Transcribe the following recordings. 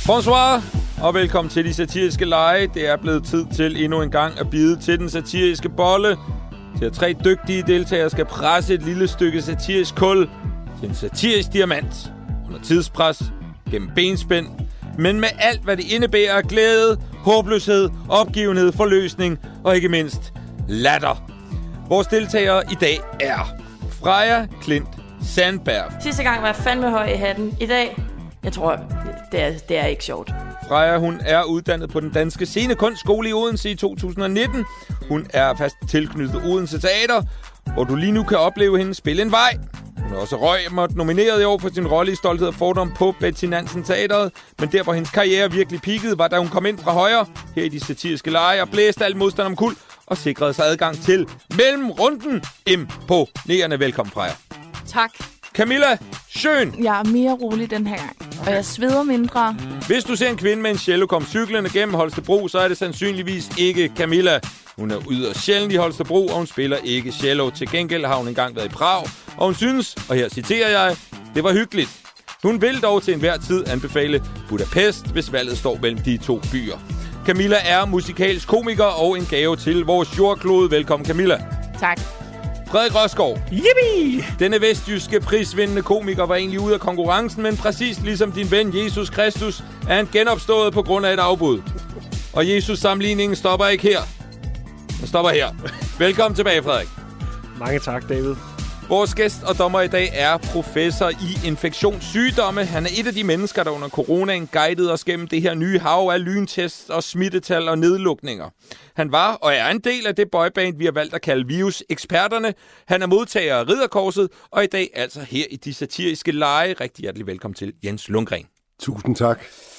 Bonsoir, og velkommen til de satiriske lege. Det er blevet tid til endnu en gang at bide til den satiriske bolle. Til at 3 dygtige deltagere skal presse et lille stykke satirisk kul til en satirisk diamant. Under tidspres, gennem benspænd, men med alt, hvad det indebærer af glæde, håbløshed, opgivenhed, forløsning og ikke mindst latter. Vores deltagere i dag er Freja Klint Sandberg. Sidste gang var jeg fandme høj i hatten. I dag, jeg tror, det er ikke sjovt. Freja, hun er uddannet på den danske scenekunstskole i Odense i 2019. Hun er fast tilknyttet Odense Teater, hvor du lige nu kan opleve hende spille en vej. Hun er også nomineret i år for sin rolle i Stolthed og Fordom på Betty Nansen Teateret. Men der, hvor hendes karriere virkelig peakede, var da hun kom ind fra højre her i de satiriske lege og blæste al modstand omkuld og sikrede sig adgang til mellemrunden. Imponerende. Velkommen, Freja. Tak. Camilla Schøn. Jeg er mere rolig den her gang, og jeg sveder mindre. Hvis du ser en kvinde med en cello komme cyklende gennem Holstebro, så er det sandsynligvis ikke Camilla. Hun er yderst sjældent i Holstebro, og hun spiller ikke cello. Til gengæld har hun engang været i Prag, og hun synes, og her citerer jeg, det var hyggeligt. Hun vil dog til enhver tid anbefale Budapest, hvis valget står mellem de 2 byer. Camilla er musikalsk komiker og en gave til vores jordklode. Velkommen, Camilla. Tak. Frederik Rosgaard. Yippie! Denne vestjyske prisvindende komiker var egentlig ude af konkurrencen, men præcis ligesom din ven Jesus Kristus er han genopstået på grund af et afbud. Og Jesus-sammenligningen stopper ikke her. Den stopper her. Velkommen tilbage, Frederik. Mange tak, David. Vores gæst og dommer i dag er professor i infektionssygdomme. Han er et af de mennesker, der under coronaen guidede os gennem det her nye hav af lyntest og smittetal og nedlukninger. Han var og er en del af det boyband, vi har valgt at kalde viruseksperterne. Han er modtager af Ridderkorset, og i dag altså her i de satiriske lege. Rigtig hjertelig velkommen til Jens Lundgren. Tusind tak.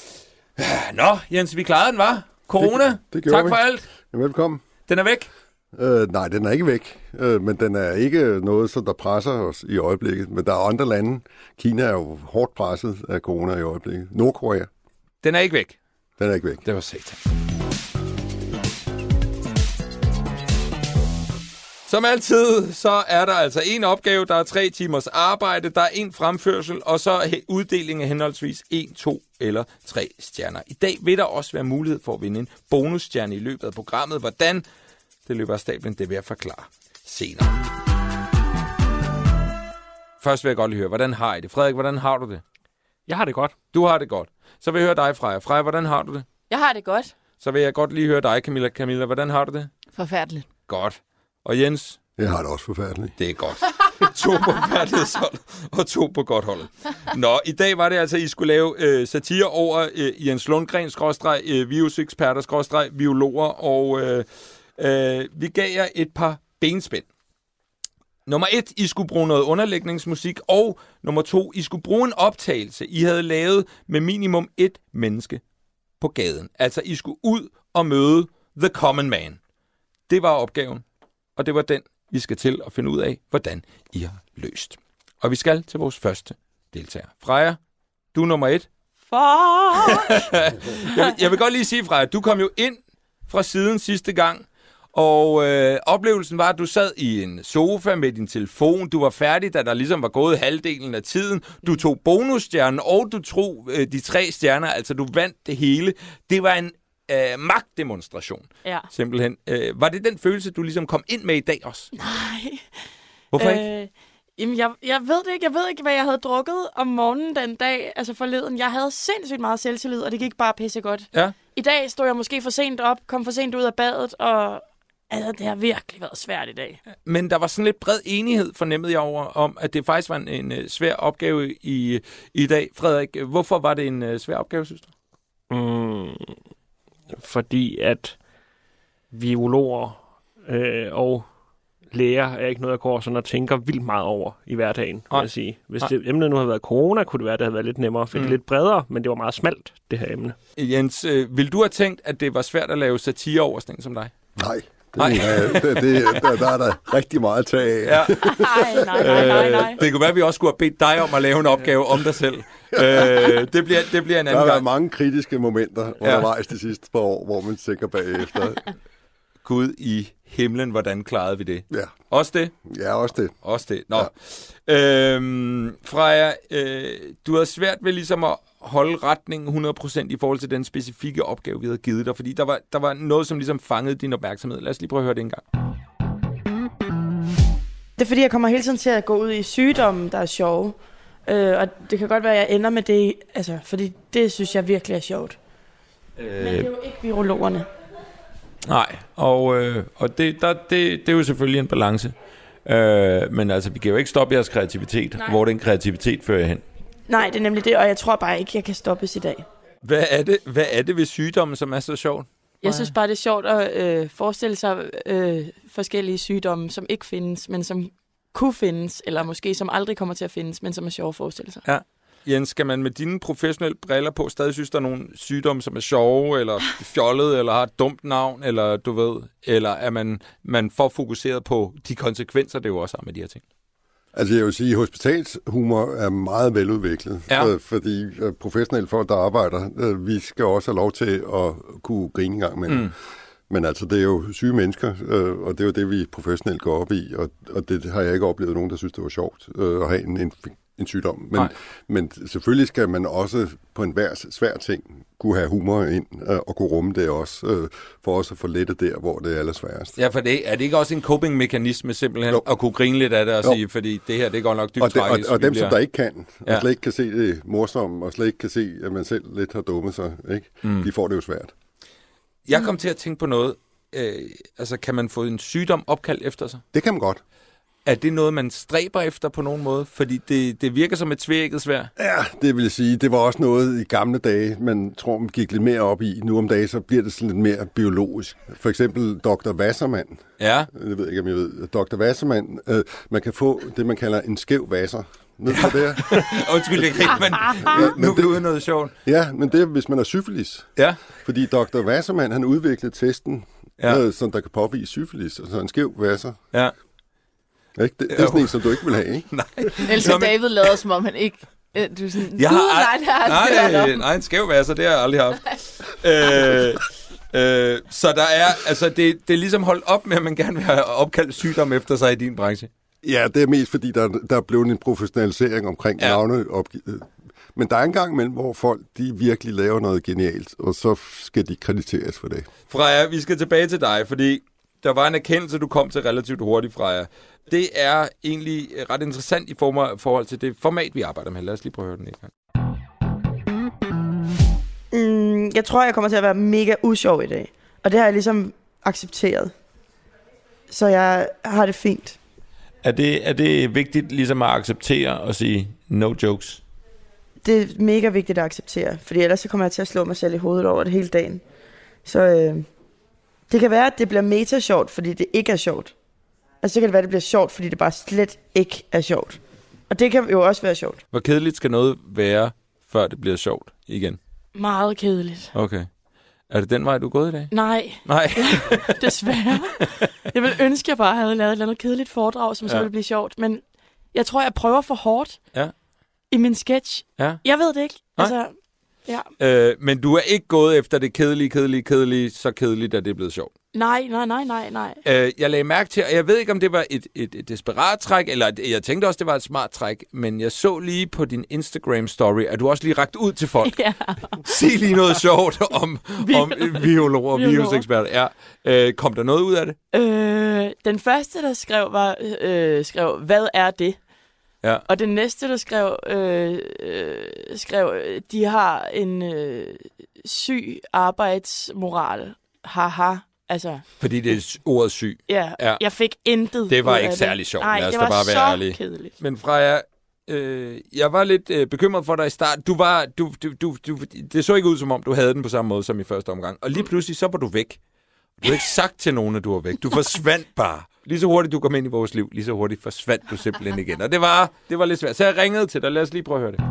Nå, Jens, vi klarede den, var? Corona? Det gjorde tak vi. for alt. Ja, velkommen. Den er væk? Nej, den er ikke væk, men den er ikke noget, som der presser os i øjeblikket. Men der er andre lande. Kina er jo hårdt presset af corona i øjeblikket. Nordkorea. Den er ikke væk? Den er ikke væk. Det var satan. Som altid, så er der altså en opgave, der er 3 timers arbejde, der er en fremførsel, og så uddeling af henholdsvis 1, 2 eller 3 stjerner. I dag vil der også være mulighed for at vinde en bonusstjerne i løbet af programmet. Hvordan? Det løber af stablen, det vil jeg forklare senere. Først vil jeg godt lige høre, hvordan har I det? Frederik, hvordan har du det? Jeg har det godt. Du har det godt. Så vil jeg høre dig, Freja. Freja, hvordan har du det? Jeg har det godt. Så vil jeg godt lige høre dig, Camilla. Camilla, hvordan har du det? Forfærdeligt. Godt. Og Jens? Jeg har det også forfærdeligt. Det er godt. 2 på færdighedsholdet og 2 på godt holdet. Nå, i dag var det altså, I skulle lave satire over Jens Lundgren, viruseksperter, biologer, og vi gav jer et par benspænd. Nummer 1, I skulle bruge noget underlægningsmusik, og nummer 2, I skulle bruge en optagelse, I havde lavet med minimum 1 menneske på gaden. Altså, I skulle ud og møde the common man. Det var opgaven, og det var den, vi skal til at finde ud af, hvordan I har løst. Og vi skal til vores første deltager. Freja, du er nummer 1. jeg vil godt lige sige, Freja, du kom jo ind fra siden sidste gang, og oplevelsen var, at du sad i en sofa med din telefon. Du var færdig, da der ligesom var gået halvdelen af tiden. Du tog bonusstjernen, og du tog de 3 stjerner. Altså, du vandt det hele. Det var en magtdemonstration. Ja. Simpelthen. Var det den følelse, du ligesom kom ind med i dag også? Nej. Hvorfor ikke? Jamen, jeg ved det ikke. Jeg ved ikke, hvad jeg havde drukket om morgenen den dag, altså forleden. Jeg havde sindssygt meget selvtillid, og det gik bare pisse godt. Ja. I dag stod jeg måske for sent op, kom for sent ud af badet, og altså, det har virkelig været svært i dag. Men der var sådan lidt bred enighed, fornemmede jeg over, om at det faktisk var en svær opgave i dag. Frederik, hvorfor var det en svær opgave, synes du? Fordi at biologer og læger er ikke noget, jeg går sådan og tænker vildt meget over i hverdagen, vil jeg sige. Hvis emnet nu havde været corona, kunne det være, at det havde været lidt nemmere, for det er lidt bredere, men det var meget smalt, det her emne. Jens, vil du have tænkt, at det var svært at lave satire over sådan en som dig? Nej. Der er der rigtig meget at tage af. Ja. Nej. Det kunne være, at vi også skulle have bedt dig om at lave en opgave om dig selv. Det bliver en anden gang. Der har været mange kritiske momenter undervejs de sidste par år, hvor man tænker bagefter. Gud i himlen, hvordan klarede vi det? Ja. Også det? Ja, også det. Også det. Nå. Ja. Freja, du har svært ved ligesom at holde retningen 100% i forhold til den specifikke opgave, vi havde givet dig, fordi der var noget, som ligesom fangede din opmærksomhed. Lad os lige prøve at høre det en gang. Det er fordi, jeg kommer hele tiden til at gå ud i sygdomme, der er sjove. Og det kan godt være, at jeg ender med det, altså, fordi det synes jeg virkelig er sjovt. Men det er jo ikke virologerne. Nej, og det er jo selvfølgelig en balance. Men altså, vi kan jo ikke stoppe jeres kreativitet. Nej. Hvor den kreativitet fører jer hen. Nej, det er nemlig det, og jeg tror bare ikke, jeg kan stoppes i dag. Hvad er det ved sygdommen, som er så sjovt? Jeg synes bare, det er sjovt at forestille sig forskellige sygdomme, som ikke findes, men som kunne findes, eller måske som aldrig kommer til at findes, men som er sjove at forestille sig. Ja. Jens, skal man med dine professionelle briller på stadig synes, der er nogle sygdomme, som er sjove, eller fjollede, eller har et dumt navn, eller du ved, eller er man for fokuseret på de konsekvenser, det jo også har med de her ting? Altså jeg vil sige, at hospitalshumor er meget veludviklet, fordi professionelle folk, der arbejder, vi skal også have lov til at kunne grine en gang med. Men altså, det er jo syge mennesker, og det er jo det, vi professionelt går op i, og det har jeg ikke oplevet nogen, der synes, det var sjovt at have en sygdom. Men selvfølgelig skal man også på enhver svær ting kunne have humor ind og kunne rumme det også, for også at få lettet der, hvor det er allersværest. Ja, for er det ikke også en coping-mekanisme simpelthen, at kunne grine lidt af det og sige, fordi det her, det går nok dybt tragisk. Og dem, som der ikke kan, og slet ikke kan se det morsomme, og slet ikke kan se, at man selv lidt har dummet sig, ikke? De får det jo svært. Jeg kom til at tænke på noget. Altså, kan man få en sygdom opkaldt efter sig? Det kan man godt. Er det noget, man stræber efter på nogen måde? Fordi det virker som et tvækket sværd. Ja, det vil jeg sige. Det var også noget i gamle dage, man tror, man gik lidt mere op i. Nu om dagen, så bliver det sådan lidt mere biologisk. For eksempel Dr. Wassermann. Ja. Jeg ved ikke, om jeg ved. Dr. Wassermann, man kan få det, man kalder en skæv vasser. Ned på det her. Undskyld, det kan man. Nu er vi ude noget sjovt. Ja, men det er, hvis man har syfilis. Ja. Fordi Dr. Wassermann, han udviklede testen, som der kan påvise syfilis. Altså en skæv vasser. Ja. Ikke? Det er sådan en, som du ikke vil have, ikke? Nej. Ellers David lader, som om han ikke... Du er sådan, nej, en skæv vasser, det har jeg aldrig haft. Så der er... Altså, det er ligesom holdt op med, at man gerne vil have opkaldt sygdom efter sig i din branche. Ja, det er mest fordi, der er blevet en professionalisering omkring navne. Men der er en gang imellem, hvor folk de virkelig laver noget genialt, og så skal de krediteres for det. Freja, vi skal tilbage til dig, fordi der var en erkendelse, du kom til relativt hurtigt, Freja. Det er egentlig ret interessant i forhold til det format, vi arbejder med. Lad os lige prøve at høre den en gang. Jeg tror, jeg kommer til at være mega usjov i dag. Og det har jeg ligesom accepteret. Så jeg har det fint. Er det vigtigt ligesom at acceptere og sige no jokes? Det er mega vigtigt at acceptere, fordi ellers så kommer jeg til at slå mig selv i hovedet over det hele dagen. Så det kan være, at det bliver meta-sjovt, fordi det ikke er sjovt. Og så kan det være, at det bliver sjovt, fordi det bare slet ikke er sjovt. Og det kan jo også være sjovt. Hvor kedeligt skal noget være, før det bliver sjovt igen? Meget kedeligt. Okay. Er det den vej, du er gået i dag? Nej. Desværre. Jeg ville ønske, at jeg bare havde lavet et eller andet kedeligt foredrag, som så ville blive sjovt. Men jeg tror, jeg prøver for hårdt i min sketch. Ja. Jeg ved det ikke. Altså, men du er ikke gået efter det kedelige, så kedeligt, at det er blevet sjovt? Nej. Jeg lagde mærke til, og jeg ved ikke, om det var et desperat træk, eller jeg tænkte også, det var et smart træk, men jeg så lige på din Instagram-story, at du også lige rakte ud til folk. Ja. Sig lige noget sjovt om virologer og viruseksperter. Ja. Kom der noget ud af det? Den første, der skrev, hvad er det? Ja. Og den næste, der skrev, de har en syg arbejdsmoral. Haha. Altså, fordi det er ordet syg. Ja, jeg fik intet. Det var ikke særlig sjovt. Nej, det var bare være ærlig. Kedeligt. Men Freja, jeg var lidt bekymret for dig i start. Det så ikke ud, som om du havde den på samme måde som i første omgang. Og lige pludselig, så var du væk. Du har ikke sagt til nogen, at du var væk. Du forsvandt bare. Lige så hurtigt du kom ind i vores liv, lige så hurtigt forsvandt du simpelthen igen. Og det var lidt svært. Så jeg ringede til dig. Lad os lige prøve at høre det.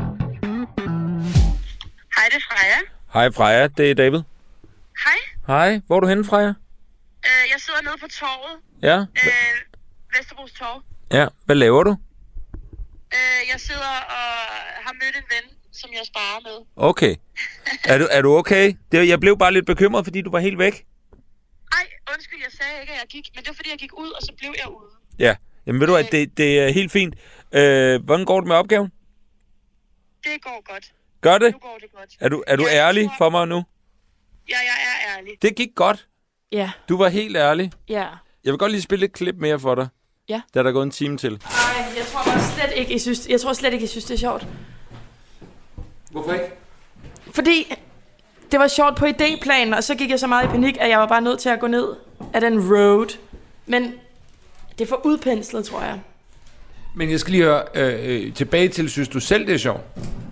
Hej, det er Freja. Hej Freja, det er David. Hej. Hej, hvor er du henne, Freja? Jeg sidder nede på torvet. Ja. Vesterbros Torv. Ja, hvad laver du? Jeg sidder og har mødt en ven, som jeg sparer med. Okay. Er du okay? Jeg blev bare lidt bekymret, fordi du var helt væk. Nej, Undskyld, jeg sagde ikke, at jeg gik, men det var fordi, jeg gik ud, og så blev jeg ude. Ja, jamen ved du at det er helt fint. Hvordan går det med opgaven? Det går godt. Gør det? Nu går det godt. Er du ærlig for mig nu? Ja, jeg er ærlig. Det gik godt. Ja. Du var helt ærlig. Ja. Jeg vil godt lige spille et klip mere for dig. Ja. Da der er gået en time til. Ej, jeg tror slet ikke, I synes, det er sjovt. Hvorfor ikke? Fordi det var sjovt på idéplanen, og så gik jeg så meget i panik, at jeg var bare nødt til at gå ned af den road. Men det er for udpenslet, tror jeg. Men jeg skal lige høre tilbage til, synes du selv, det er sjovt?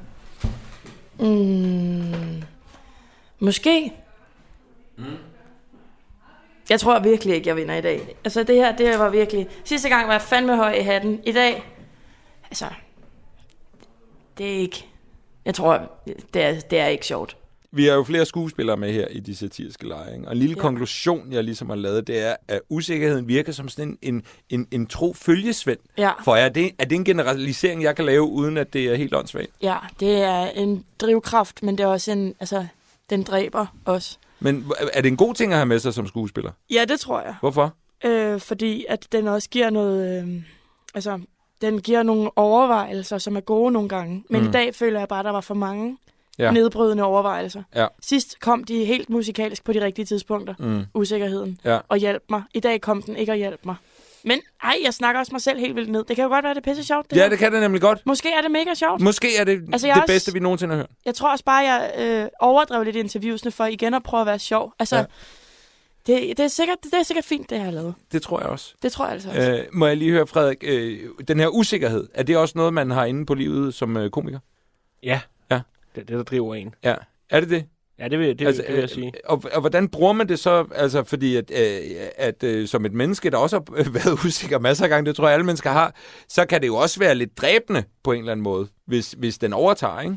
Måske. Jeg tror virkelig ikke, jeg vinder i dag. Altså det var virkelig... Sidste gang var jeg fandme høj i hatten. I dag... Altså... Det er ikke... Jeg tror, det er ikke sjovt. Vi har jo flere skuespillere med her i de satiriske lege, ikke? Og en lille konklusion, jeg ligesom har lavet, det er, at usikkerheden virker som sådan en tro følgesvend. Ja. For er det en generalisering, jeg kan lave, uden at det er helt åndssvagt? Ja, det er en drivkraft, men det er også en... Altså, den dræber os. Men er det en god ting at have med sig som skuespiller? Ja, det tror jeg. Hvorfor? Fordi at den også giver noget... den giver nogle overvejelser, som er gode nogle gange. Men i dag føler jeg bare, at der var for mange nedbrydende overvejelser. Ja. Sidst kom de helt musikalsk på de rigtige tidspunkter. Usikkerheden. Ja. Og hjalp mig. I dag kom den ikke at hjælpe mig. Men jeg snakker også mig selv helt vildt ned. Det kan jo godt være, det er pisse sjovt. Det kan det nemlig godt. Måske er det mega sjovt. Måske er det det bedste, vi nogensinde har hørt. Jeg tror også bare, jeg overdrev lidt interviewsene for igen at prøve at være sjov. Altså, det er sikkert fint, det jeg har lavet. Det tror jeg også. Det tror jeg altså også. Må jeg lige høre, Frederik, den her usikkerhed, er det også noget, man har inde på livet som komiker? Ja. Det er det, der driver en. Ja. Er det det? Ja, det vil jeg sige. Og hvordan bruger man det så? Altså, fordi at som et menneske, der også har været usikker masser af gange, det tror jeg, alle mennesker har, så kan det jo også være lidt dræbende på en eller anden måde, hvis den overtager, ikke?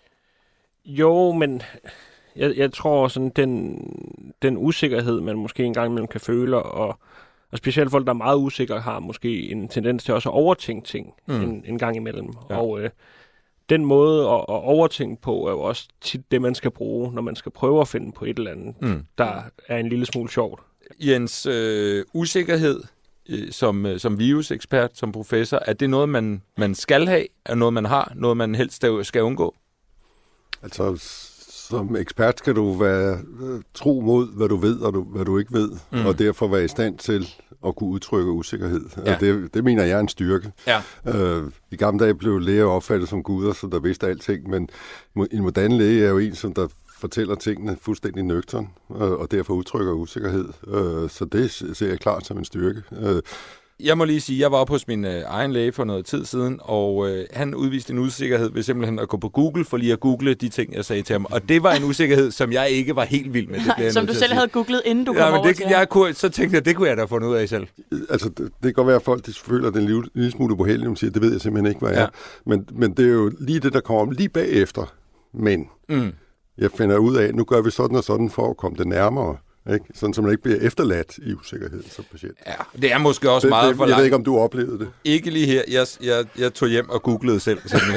Jo, men jeg tror sådan, den usikkerhed, man måske engang imellem kan føle, og specielt folk, der er meget usikre, har måske en tendens til også at overtænke ting en gang imellem. Ja. Og den måde at overtænke på er jo også tit det, man skal bruge, når man skal prøve at finde på et eller andet, der er en lille smule sjovt. Jens, usikkerhed som virusekspert, som professor, er det noget, man skal have? Er noget, man har? Noget, man helst skal undgå? Altså, som ekspert skal du være tro mod, hvad du ved og hvad du ikke ved, og derfor være i stand til at kunne udtrykke usikkerhed. Ja. Det mener jeg er en styrke. Ja. I gamle dage blev læger opfattet som guder, så der vidste alting, men en moderne læge er jo en, som der fortæller tingene fuldstændig nøgtern, og derfor udtrykker usikkerhed. Så det ser jeg klart som en styrke. Jeg må lige sige, jeg var oppe hos min egen læge for noget tid siden, og han udviste en usikkerhed ved simpelthen at gå på Google for lige at google de ting, jeg sagde til ham. Og det var en usikkerhed, som jeg ikke var helt vild med. Det som du selv havde googlet, inden du kom over til så tænkte jeg, det kunne jeg da fundet ud af selv. Altså, det kan godt være, at folk føler, at det er en lille smule ubehageligt, og siger, det ved jeg simpelthen ikke, hvad jeg er. Men det er jo lige det, der kommer lige bagefter. Men jeg finder ud af, nu gør vi sådan og sådan for at komme det nærmere. Ikke? Sådan, så man ikke bliver efterladt i usikkerhed som patient. Ja, det er måske også meget for langt. Jeg ved ikke, om du oplevede det. Ikke lige her. Jeg tog hjem og googlede selv.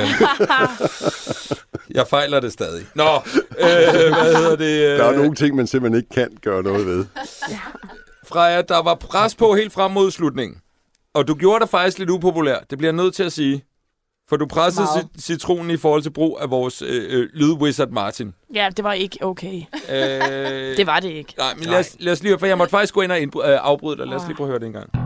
Jeg fejler det stadig. Nå, hvad hedder det? Der er nogle ting, man simpelthen ikke kan gøre noget ved. Freja, der var pres på helt frem mod slutningen. Og du gjorde dig faktisk lidt upopulær. Det bliver jeg nødt til at sige. For du pressede citronen i forhold til brug af vores lydwizard Martin. Ja, det var ikke okay. Det var det ikke. Nej, men lad os lige... For jeg måtte faktisk gå ind og afbryde dig. Lad os lige prøve at høre det en gang.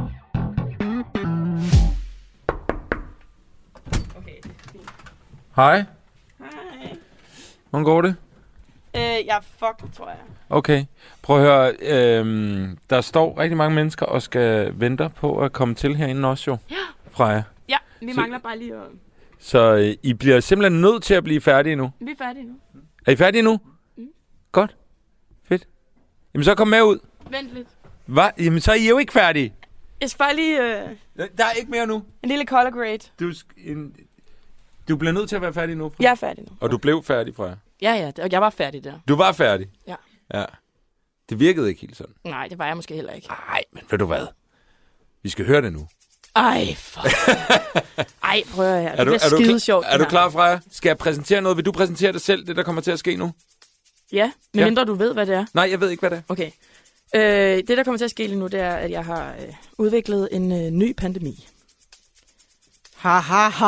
Okay, det er fint. Hej. Hej. Hvordan går det? Jeg er fucked, tror jeg. Okay. Prøv at høre. Der står rigtig mange mennesker og skal vente på at komme til herinde også, jo. Ja. Freja. Ja, vi mangler bare lige at... Så I bliver simpelthen nødt til at blive færdige nu? Vi er færdige nu. Er I færdige nu? Godt. Fedt. Jamen så kom med ud. Vent lidt. Hvad? Jamen så er I jo ikke færdige. Jeg skal bare lige... Der er ikke mere nu. En lille color grade. Du bliver nødt til at være færdig nu. Jeg er færdig nu. Og du blev færdig, Freja? Ja, og jeg var færdig der. Du var færdig? Ja. Det virkede ikke helt sådan. Nej, det var jeg måske heller ikke. Nej, men ved du hvad? Vi skal høre det nu. Ej, fuck. Ej, prøv at høre. Det bliver skide sjovt. Er du klar, Freja? Skal jeg præsentere noget? Vil du præsentere dig selv, det der kommer til at ske nu? Ja, medmindre du ved, hvad det er. Nej, jeg ved ikke, hvad det er. Okay. Det, der kommer til at ske lige nu, det er, at jeg har udviklet en ny pandemi. Ha ha ha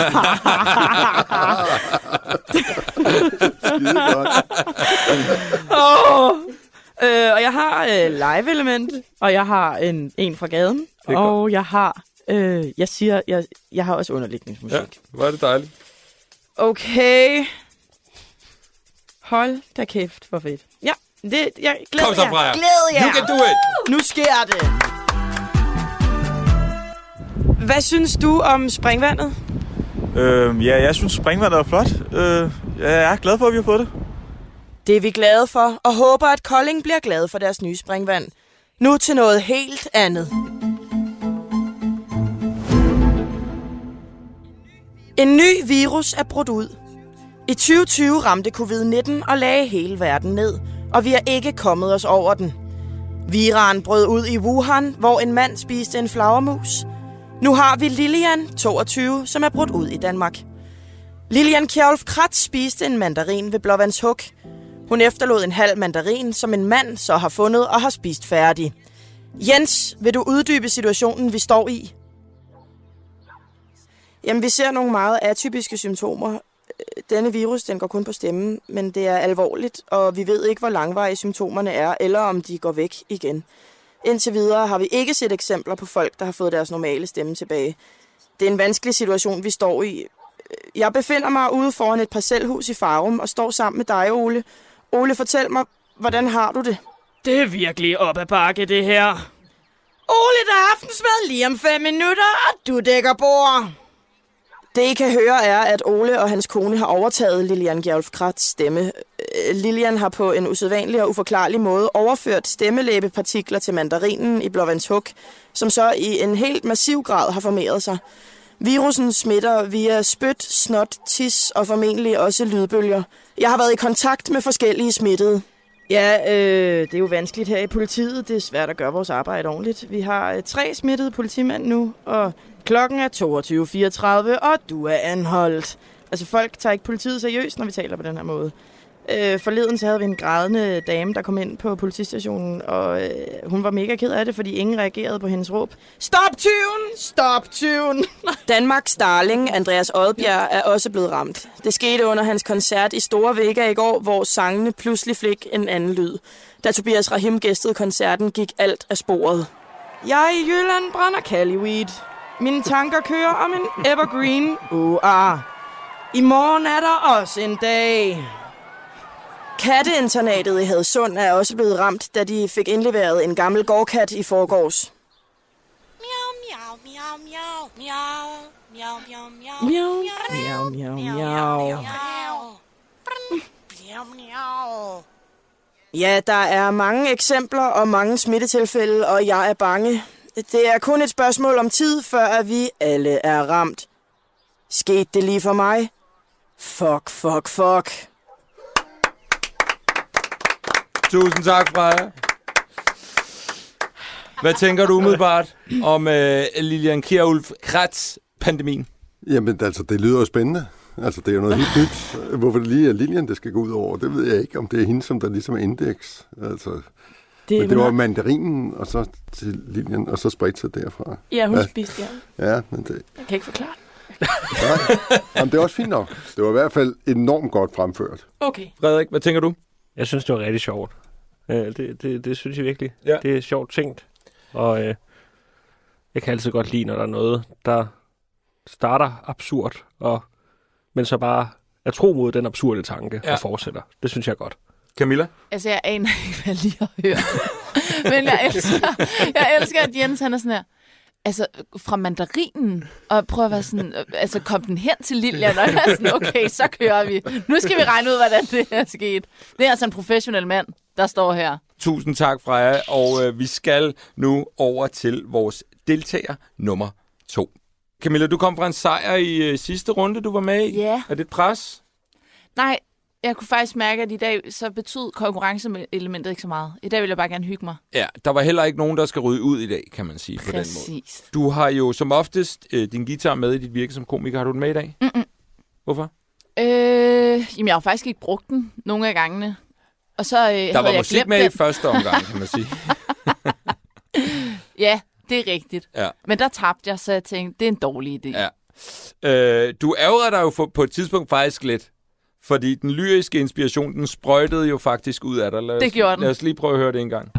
ha. Skide godt. Og jeg har live-element, og jeg har en fra gaden, og jeg har, jeg har også underlægningsmusik. Ja, hvor er det dejligt. Okay. Hold da kæft, hvor fedt. Ja, jeg glæder Kom så, Freja. Glæder jer. You can do it. Nu sker det. Hvad synes du om springvandet? Ja, jeg synes, springvandet er flot. Jeg er glad for, at vi har fået det. Det er vi glade for, og håber, at Kolding bliver glad for deres nye springvand. Nu til noget helt andet. En ny virus er brudt ud. I 2020 ramte covid-19 og lagde hele verden ned, og vi er ikke kommet os over den. Viraen brød ud i Wuhan, hvor en mand spiste en flagermus. Nu har vi Lilian, 22, som er brudt ud i Danmark. Lilian Kjærulf Kratz spiste en mandarin ved Blåvandshuk. Hun efterlod en halv mandarin, som en mand så har fundet og har spist færdig. Jens, vil du uddybe situationen, vi står i? Jamen, vi ser nogle meget atypiske symptomer. Denne virus, den går kun på stemmen, men det er alvorligt, og vi ved ikke, hvor langvarige symptomerne er, eller om de går væk igen. Indtil videre har vi ikke set eksempler på folk, der har fået deres normale stemme tilbage. Det er en vanskelig situation, vi står i. Jeg befinder mig ude foran et parcelhus i Farum og står sammen med dig, Ole. Ole, fortæl mig, hvordan har du det? Det er virkelig op ad bakke, det her. Ole, der er aftensmad lige om 5 minutter, og du dækker bord. Det, I kan høre, er, at Ole og hans kone har overtaget Lilian Kjærulf Kratz' stemme. Lilian har på en usædvanlig og uforklarlig måde overført stemmelæbepartikler til mandarinen i Blåvandshuk, som så i en helt massiv grad har formeret sig. Virusen smitter via spyt, snot, tis og formentlig også lydbølger. Jeg har været i kontakt med forskellige smittede. Ja, det er jo vanskeligt her i politiet. Det er svært at gøre vores arbejde ordentligt. Vi har 3 smittede politimænd nu, og klokken er 22.34, og du er anholdt. Altså, folk tager ikke politiet seriøst, når vi taler på den her måde. Forleden så havde vi en grædende dame, der kom ind på politistationen, og hun var mega ked af det, fordi ingen reagerede på hendes råb. Stop tyven! Stop tyven! Danmarks darling, Andreas Odbjerg, er også blevet ramt. Det skete under hans koncert i Store Vega i går, hvor sangene pludselig fik en anden lyd. Da Tobias Rahim gæstede koncerten, gik alt af sporet. Jeg i Jylland brænder Caliweed. Mine tanker kører om en evergreen. I morgen er der også en dag. Katteinternatet i Hadsund er også blevet ramt, da de fik indleveret en gammel gårdkat i forgårs. Miau, miau, miau, miau, miau, miau, miau, miau, miau, miau. Ja, der er mange eksempler og mange smittetilfælde, og jeg er bange. Det er kun et spørgsmål om tid, før at vi alle er ramt. Skete det lige for mig? Fuck. Tusind tak, Freja. Hvad tænker du umiddelbart om Lilian Kjærulf Kratz-pandemien? Jamen, altså, det lyder jo spændende. Altså, det er jo noget helt nyt. Hvorfor det lige er Lilian, det skal gå ud over, det ved jeg ikke. Om det er hende, som der ligesom er indeks. Altså, men det var mandarinen, og så til Lilian, og så spredte sig derfra. Ja, hun spiste, ja. Men det... Jeg kan ikke forklare det. Nej, jamen, det er også fint nok. Det var i hvert fald enormt godt fremført. Okay. Frederik, hvad tænker du? Jeg synes, det var rigtig sjovt. Det synes jeg virkelig. Ja. Det er sjovt tænkt. Og jeg kan altid godt lide, når der er noget, der starter absurd, men så bare er tro mod den absurde tanke og fortsætter. Det synes jeg er godt. Camilla? Altså, jeg aner ikke, hvad jeg lige har hørt. Men jeg elsker, at Jens han er sådan her. Altså, fra mandarinen, og prøv at være sådan, altså, kom den hen til Lilian, og jeg er sådan, okay, så kører vi. Nu skal vi regne ud, hvordan det er sket. Det er altså en professionel mand, der står her. Tusind tak, Freja, og vi skal nu over til vores deltager nummer 2. Camilla, du kom fra en sejr i sidste runde, du var med i. Ja. Er det et pres? Nej, jeg kunne faktisk mærke, at i dag så betød konkurrenceelementet ikke så meget. I dag vil jeg bare gerne hygge mig. Ja, der var heller ikke nogen, der skal rydde ud i dag, kan man sige. På den måde. Du har jo som oftest din guitar med i dit virke som komiker. Har du den med i dag? Mm-mm. Hvorfor? Jamen, jeg har faktisk ikke brugt den nogle af gangene. Og så der var musik med i første omgang, kan man sige. Ja, det er rigtigt. Ja. Men der tabte jeg, så jeg tænkte, det er en dårlig idé. Ja. Du ærger dig jo på et tidspunkt faktisk lidt, fordi den lyriske inspiration, den sprøjtede jo faktisk ud af dig. Det gjorde den. Lad os lige prøve at høre det en gang.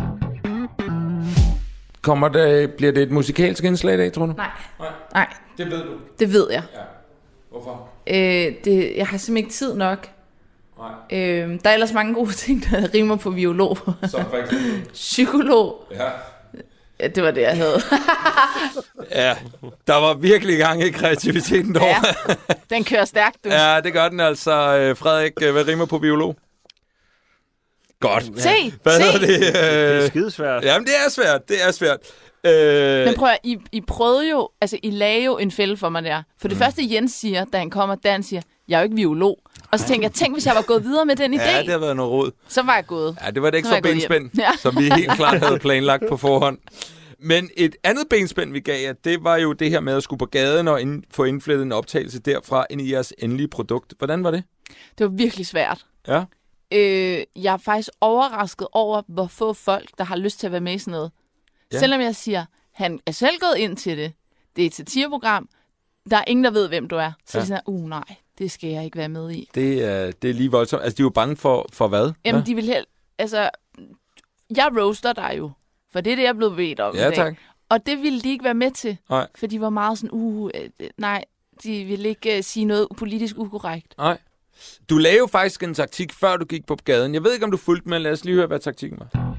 Bliver det et musikalsk indslag i dag, tror du? Nej. Det ved du. Det ved jeg. Ja. Hvorfor? Jeg har simpelthen ikke tid nok. Nej. Der er ellers mange gode ting, der rimer på violog. Som for eksempel? Psykolog. Ja. Ja, det var det, jeg havde. Ja, der var virkelig gang i kreativiteten derovre. Ja, den kører stærkt, du. Ja, det gør den altså. Frederik, hvad rimer på violog? Godt. Se. Det er skidesvært. Jamen, det er svært. Men prøv at, I prøvede jo, altså I lagde jo en fælde for mig der. For det første Jens siger, da han kommer, han siger, jeg er jo ikke violog. Og så tænkte jeg, tænk hvis jeg var gået videre med den idé. Ja, det har været noget rod. Så var jeg gået. Ja, det var det ekstra benspænd, som vi helt klart havde planlagt på forhånd. Men et andet benspænd, vi gav jer, det var jo det her med at skulle på gaden og få indflettet en optagelse derfra ind i jeres endelige produkt. Hvordan var det? Det var virkelig svært. Ja. Jeg er faktisk overrasket over, hvor få folk, der har lyst til at være med i sådan noget. Ja. Selvom jeg siger, han er selv gået ind til det. Det er et satireprogram. Der er ingen, der ved, hvem du er. Så er de sådan, nej, det skal jeg ikke være med i. Det er lige voldsomt. Altså, de er jo bange for hvad? Jamen, de vil altså, jeg roaster dig jo. For det er det, jeg er blevet bedt om i dag. Tak. Og det ville de ikke være med til. Nej. For de var meget sådan, nej, de ville ikke sige noget politisk ukorrekt. Nej. Du lavede jo faktisk en taktik, før du gik på gaden. Jeg ved ikke, om du fulgte, men lad os lige høre, hvad taktikken var.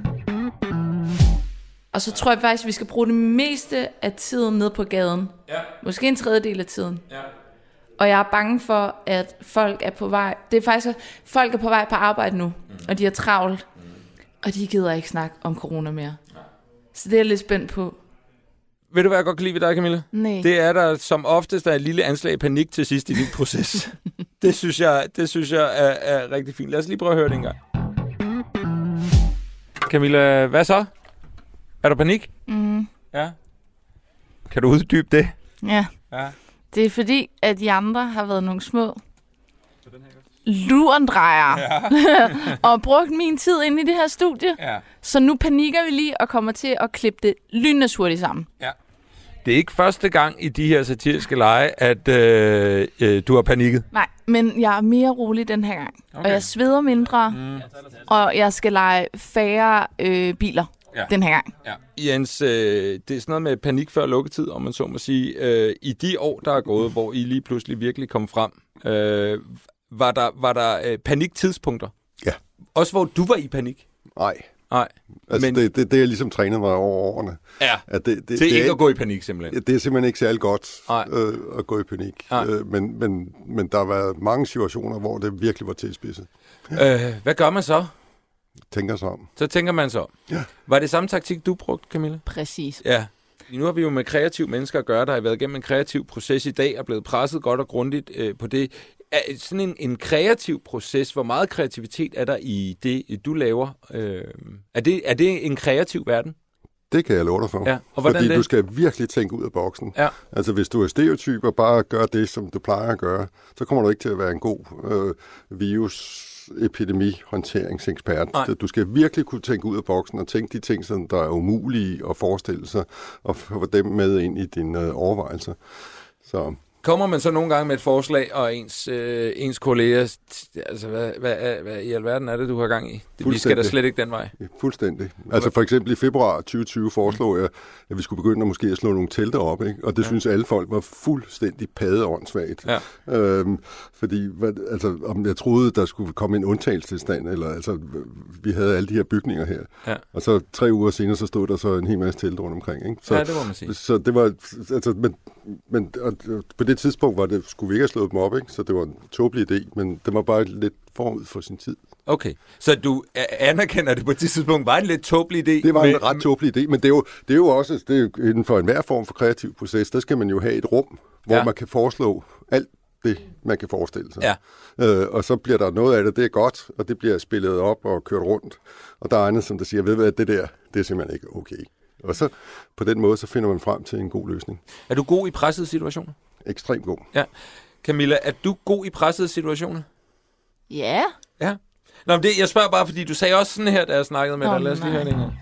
Og så tror jeg faktisk, vi skal bruge det meste af tiden ned på gaden. Ja. Måske en tredjedel af tiden. Ja. Og jeg er bange for, at folk er på vej. Det er faktisk, folk er på vej på arbejde nu, og de er travlt. Og de gider ikke snakke om corona mere. Nej. Så det er jeg lidt spændt på. Ved du, hvad jeg godt kan lide ved dig, Camilla? Nej. Det er der som oftest er et lille anslag af panik til sidst i din proces. det synes jeg er rigtig fint. Lad os lige prøve at høre det en gang. Camilla, hvad så? Er der panik? Ja. Kan du uddybe det? Ja. Det er fordi, at de andre har været nogle små lurendrejer og brugt min tid inde i det her studie. Ja. Så nu panikker vi lige og kommer til at klippe det lynnaturligt sammen. Ja. Det er ikke første gang i de her satiriske lege, at du har panikket. Nej, men jeg er mere rolig den her gang. Okay. Og jeg sveder mindre, og jeg skal lege færre biler den her gang. Ja. Jens, det er sådan noget med panik før lukketid, om man så må sige. I de år, der er gået, hvor I lige pludselig virkelig kom frem, var der paniktidspunkter? Ja. Også hvor du var i panik? Nej. Altså, men det jeg ligesom trænede mig over årene. Ja, at det ikke at gå i panik simpelthen. Det er simpelthen ikke særlig godt at gå i panik. Men der har været mange situationer, hvor det virkelig var tilspidset. Hvad gør man så? Tænker sig om. Så tænker man så. Ja. Var det samme taktik, du brugte, Camilla? Præcis. Ja. Nu har vi jo med kreative mennesker at gøre, der har været igennem en kreativ proces i dag og blevet presset godt og grundigt på det. Sådan en kreativ proces, hvor meget kreativitet er der i det, du laver? Er det en kreativ verden? Det kan jeg love dig for. Ja. Og fordi du skal virkelig tænke ud af boksen. Ja. Altså hvis du er stereotyp og bare gør det, som du plejer at gøre, så kommer du ikke til at være en god virusepidemihåndteringsekspert. Du skal virkelig kunne tænke ud af boksen og tænke de ting, som der er umulige at forestille sig, og få dem med ind i dine overvejelser. Så... Kommer man så nogle gange med et forslag, og ens kolleger, altså hvad i alverden er det, du har gang i? Vi skal da slet ikke den vej. Ja, fuldstændig. Altså for eksempel i februar 2020 foreslog jeg, at vi skulle begynde at slå nogle telte op, ikke? Og det synes alle folk var fuldstændig paddeåndssvagt. Ja. Fordi om jeg troede, der skulle komme en undtagelsestilstand, eller altså vi havde alle de her bygninger her. Ja. Og så 3 uger senere, så stod der så en hel masse telte rundt omkring, ikke? Så, ja, det må man sige. Så det var, altså, men på det tidspunkt skulle vi ikke have slået dem op, ikke? Så det var en tåbelig idé, men det var bare lidt forud for sin tid. Okay, så du anerkender det på det tidspunkt var en lidt tåbelig idé? Det var en ret tåbelig idé, men det er jo også inden for enhver form for kreativ proces, der skal man jo have et rum, hvor man kan foreslå alt det, man kan forestille sig. Ja. Og så bliver der noget af det er godt, og det bliver spillet op og kørt rundt, og der er andet, som der siger, ved du hvad, det der, det er simpelthen ikke okay. Og så på den måde, så finder man frem til en god løsning. Er du god i pressede situationer? Ekstremt god. Ja. Camilla, er du god i pressede situationer? Ja. Ja. Nå, men jeg spørger bare, fordi du sagde også sådan her, da jeg snakkede med dig. Lad os lige høre det engang.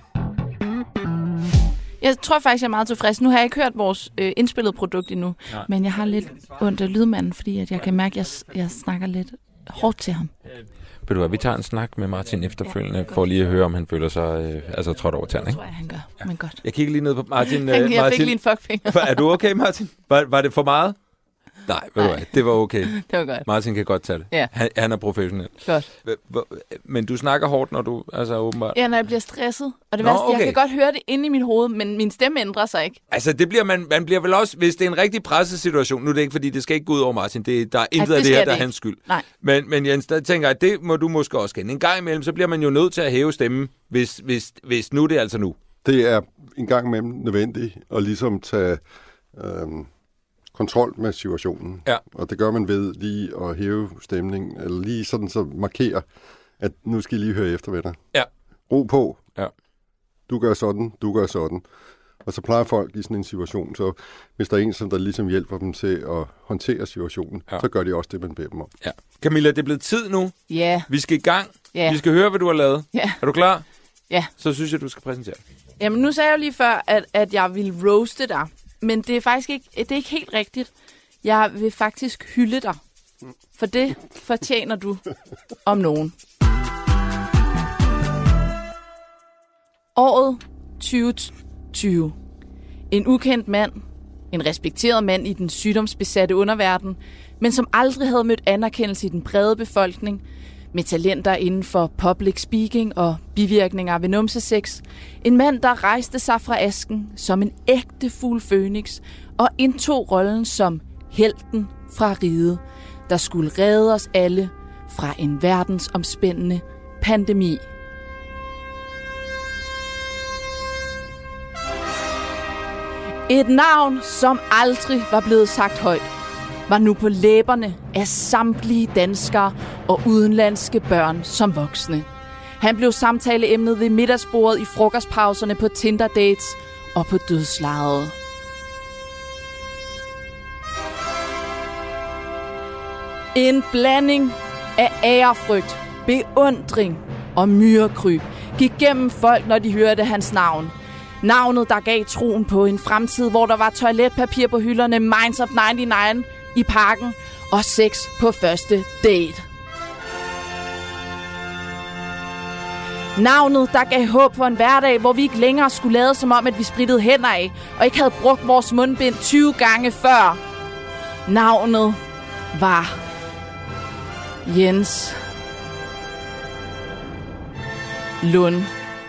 Jeg tror faktisk, jeg er meget tilfreds. Nu har jeg ikke hørt vores indspillede produkt endnu, men jeg har lidt ondt af lydmanden, fordi at jeg kan mærke, at jeg snakker lidt hårdt til ham. Ved du hvad, vi tager en snak med Martin efterfølgende, for lige at høre, om han føler sig trådt over tanden, ikke? Det tror jeg, han gør, men godt. Jeg kigger lige ned på Martin. Jeg fik lige en fuckfinger. Er du okay, Martin? Var det for meget? Nej, ved du hvad, det var okay. Det var godt. Martin kan godt tage det. Ja. Han er professionel. Godt. Men du snakker hårdt, når du, altså åbenbart... Ja, når jeg bliver stresset. Og det jeg kan godt høre det inde i mit hoved, men min stemme ændrer sig ikke. Altså, det bliver man bliver vel også, hvis det er en rigtig pressesituation, nu er det ikke, fordi det skal ikke gå ud over Martin, der er intet af det her, der er hans skyld. Nej. Men Jens, der tænker jeg, det må du måske også kende. En gang imellem, så bliver man jo nødt til at hæve stemmen, hvis nu det er altså nu. Det er en gang imellem nødvendigt at ligesom tage... kontrol med situationen. Ja. Og det gør man ved lige at hæve stemningen, eller lige sådan så markere, at nu skal I lige høre efter, venner. Ja. Ro på. Ja. Du gør sådan, du gør sådan. Og så plejer folk i sådan en situation, så hvis der er en, som der ligesom hjælper dem til at håndtere situationen, så gør de også det, man beder dem om. Ja. Camilla, det er blevet tid nu. Ja. Yeah. Vi skal i gang. Yeah. Vi skal høre, hvad du har lavet. Yeah. Er du klar? Ja. Så synes jeg, du skal præsentere. Jamen, nu sagde jeg jo lige før, at jeg ville roaste dig. Men det er faktisk ikke helt rigtigt. Jeg vil faktisk hylde dig. For det fortjener du om nogen. Året 2020. En ukendt mand. En respekteret mand i den sygdomsbesatte underverden. Men som aldrig havde mødt anerkendelse i den brede befolkning. Med talenter inden for public speaking og bivirkninger ved numsesex. En mand, der rejste sig fra asken som en ægte fugl fønix og indtog rollen som helten fra riget, der skulle redde os alle fra en verdensomspændende pandemi. Et navn, som aldrig var blevet sagt højt, var nu på læberne af samtlige danskere og udenlandske børn som voksne. Han blev samtaleemnet ved middagsbordet i frokostpauserne på Tinder-dates og på dødslejet. En blanding af ærefrygt, beundring og myrekryb gik gennem folk, når de hørte hans navn. Navnet, der gav troen på en fremtid, hvor der var toiletpapir på hylderne, Minds of 99 i parken og sex på første date. Navnet, der gav håb for en hverdag, hvor vi ikke længere skulle lade som om, at vi sprittede hænder af, og ikke havde brugt vores mundbind 20 gange før. Navnet var Jens Lundgren.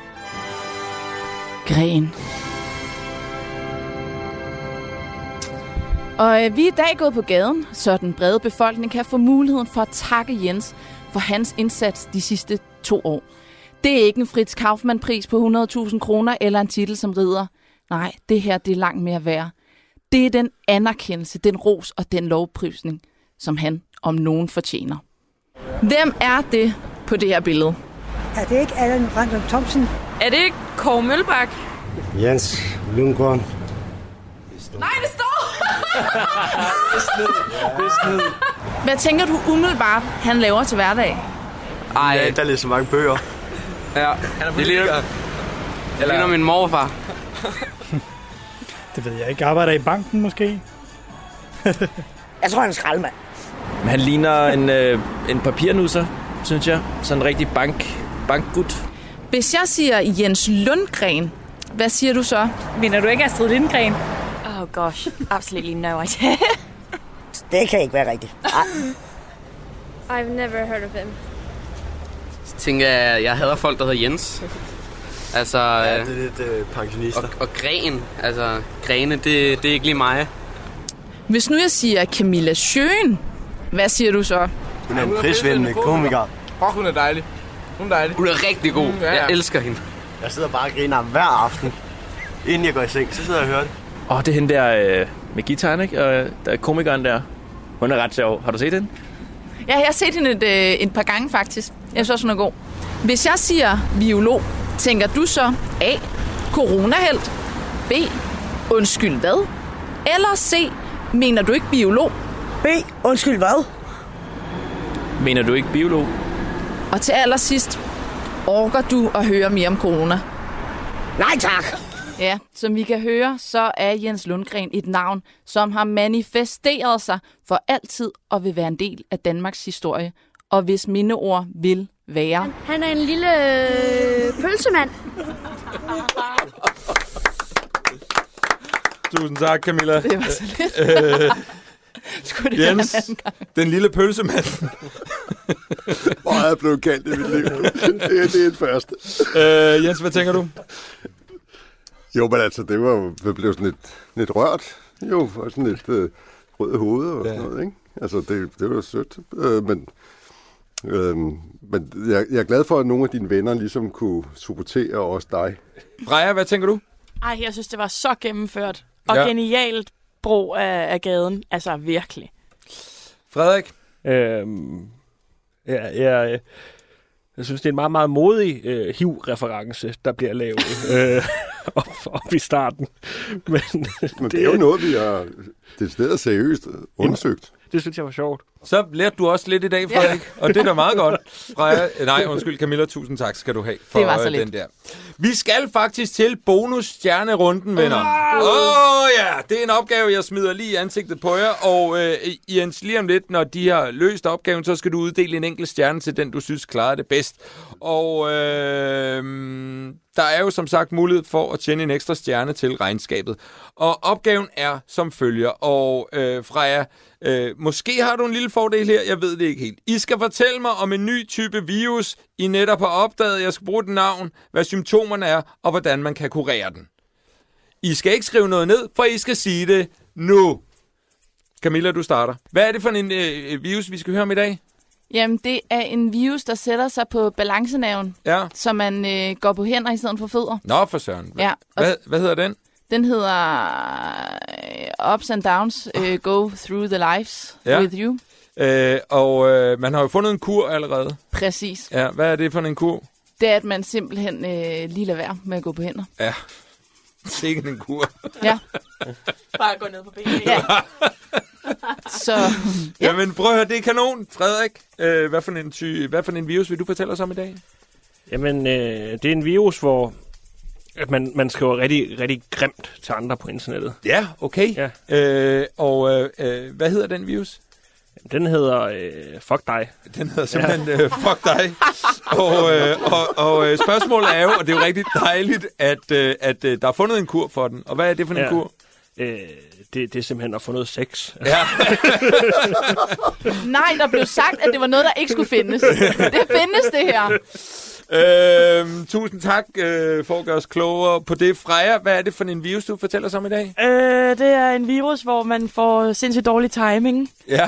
Og vi er i dag gået på gaden, så den brede befolkning kan få muligheden for at takke Jens for hans indsats de sidste 2 år. Det er ikke en Fritz Kaufmann-pris på 100.000 kroner eller en titel som ridder. Nej, det her det er langt mere værd. Det er den anerkendelse, den ros og den lovprisning, som han om nogen fortjener. Hvem er det på det her billede? Er det ikke Allan Randrup Thomsen? Er det ikke Kåre Mølbak? Jens Lundgren. Nej, det står! Det er snyd. Hvad tænker du umiddelbart, han laver til hverdag? Ej, der er lidt så mange bøger. Ja, det ligner min morfar. Det ved jeg ikke. Arbejder i banken måske? Jeg tror, han er skraldemand. Han ligner en papirnusser, synes jeg. Sådan en rigtig bankgut. Hvis jeg siger Jens Lundgren, hvad siger du så? Mener du ikke Astrid Lindgren? Oh gosh, absolutely no idea. Det kan ikke være rigtigt. I've never heard of him. Så tænker jeg hader folk, der hedder Jens. Altså, ja, det er lidt pensionister. Og gren, altså grene, det er ikke lige mig. Hvis nu jeg siger Camilla Schøen, hvad siger du så? Hun er en prisvindende komiker. Hun er dejlig. Hun er rigtig god. Ja. Jeg elsker hende. Jeg sidder bare og griner hver aften. Inden jeg går i seng, så sidder jeg og hører det. Det er hende der med guitaren, ikke? Og der er komikeren der. Hun er ret sjov. Har du set hende? Ja, jeg har set hende et par gange faktisk. Jeg synes også, hun er god. Hvis jeg siger biolog, tænker du så A. Coronahelt, B. Undskyld hvad? Eller C. Mener du ikke biolog? B. Undskyld hvad? Mener du ikke biolog? Og til allersidst, orker du at høre mere om corona? Nej tak! Ja, som vi kan høre, så er Jens Lundgren et navn, som har manifesteret sig for altid og vil være en del af Danmarks historie, og hvis mindeord vil være. Han er en lille pølsemand. Tusind tak, Camilla. Det var så lidt. Skulle det Jens, den lille pølsemand. Hvor er jeg blevet kaldt i mit liv? Det er et første. Jens, hvad tænker du? Jo, men altså, det blev sådan lidt rørt. Jo, og sådan lidt rød hoved og sådan noget, ikke? Altså, det var sødt. Men jeg er glad for, at nogle af dine venner ligesom kunne supportere også dig. Freja, hvad tænker du? Ej, jeg synes, det var så gennemført. Og genialt brug af gaden. Altså, virkelig. Frederik? Jeg synes, det er en meget, meget modig HIV-reference, der bliver lavet op i starten. Men det er jo noget, vi har decideret seriøst undersøgt. Det synes jeg var sjovt. Så lærte du også lidt i dag, Frederik, og det er da meget godt. Camilla, tusind tak skal du have for den der. Vi skal faktisk til bonus-stjernerunden, venner. Det er en opgave, jeg smider lige i ansigtet på jer, og Jens, lige om lidt, når de har løst opgaven, så skal du uddele en enkelt stjerne til den, du synes klarede det bedst. Og der er jo som sagt mulighed for at tjene en ekstra stjerne til regnskabet. Og opgaven er som følger, og Freja, måske har du en lille fordel her, jeg ved det ikke helt. I skal fortælle mig om en ny type virus, I netop har opdaget. Jeg skal bruge et navn, hvad symptomerne er, og hvordan man kan kurere den. I skal ikke skrive noget ned, for I skal sige det nu. Camilla, du starter. Hvad er det for en virus, vi skal høre om i dag? Jamen, det er en virus, der sætter sig på balancenerven, så man går på hænder i stedet for fødder. Nå, for søren. Ja, hvad hedder den? Den hedder Ups and Downs, Go Through the Lives with You. Man har jo fundet en kur allerede. Præcis. Ja, hvad er det for en kur? Det er, at man simpelthen lige lader være med at gå på hænder. Ja, sikke en kur. Ja. Bare gå ned på benene. Ja. Så, Jamen, prøv at høre, det er kanon. Frederik, hvad for en virus vil du fortælle os om i dag? Jamen, det er en virus, hvor at man skriver rigtig, rigtig grimt til andre på internettet. Ja, okay. Ja. Hvad hedder den virus? Den hedder Fuck dig. Den hedder simpelthen Fuck dig. Og spørgsmålet er jo, og det er jo rigtig dejligt, at der er fundet en kur for den. Og hvad er det for en kur? Det er simpelthen at få noget sex. Ja. Nej, der blev sagt, at det var noget, der ikke skulle findes. Det findes, det her. Tusind tak for at gøre os klogere på det. Freja, hvad er det for en virus, du fortæller os om i dag? Det er en virus, hvor man får sindssygt dårlig timing. Ja,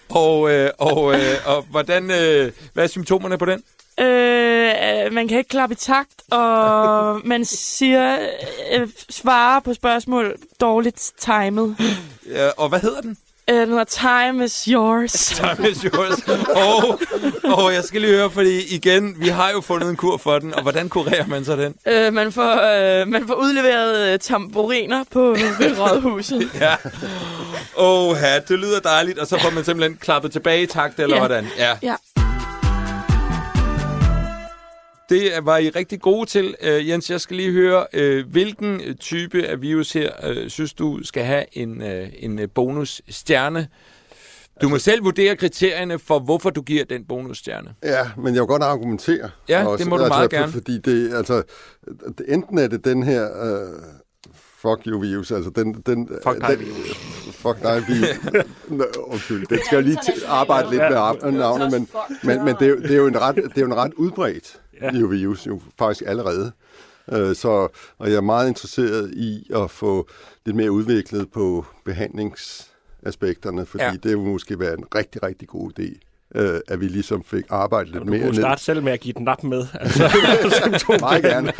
og hvordan, hvad er symptomerne på den? Man kan ikke klappe i takt, og man svarer på spørgsmål dårligt timet. Ja, og hvad hedder den? Den hedder Time is Yours. Time is Yours. Og jeg skal lige høre, fordi igen, vi har jo fundet en kur for den, og hvordan kurerer man så den? Man får udleveret tamburiner på rådhuset. Ja. Det lyder dejligt, og så får man simpelthen klappet tilbage i takt, eller hvordan? Ja. Det var I rigtig gode til. Jens, jeg skal lige høre, hvilken type af virus her synes du skal have en bonusstjerne? Du må selv vurdere kriterierne for, hvorfor du giver den bonusstjerne. Ja, men jeg vil godt argumentere. Ja, også. Det må du meget gerne. Fordi enten er det den her... Fuck you virus, altså den fuck dig virus. Fuck dig virus. Undskyld, det skal jeg lige arbejde lidt med navnet, men det er jo en ret udbredt virus, jo faktisk allerede. Og jeg er meget interesseret i at få lidt mere udviklet på behandlingsaspekterne, fordi det vil måske være en rigtig, rigtig god idé. At vi ligesom fik arbejdet lidt mere ned. Du kunne starte selv med at give den nap med. Meget gerne.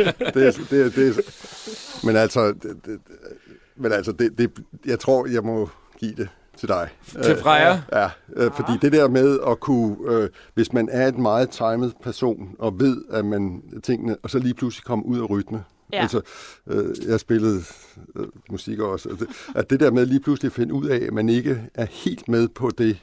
Men altså, jeg tror, jeg må give det til dig. Til Freja? Fordi det der med at kunne, hvis man er et meget timet person, og ved, at man tingene, og så lige pludselig komme ud af rytme. Ja. Altså, jeg spillede musik også. At det der med lige pludselig at finde ud af, at man ikke er helt med på det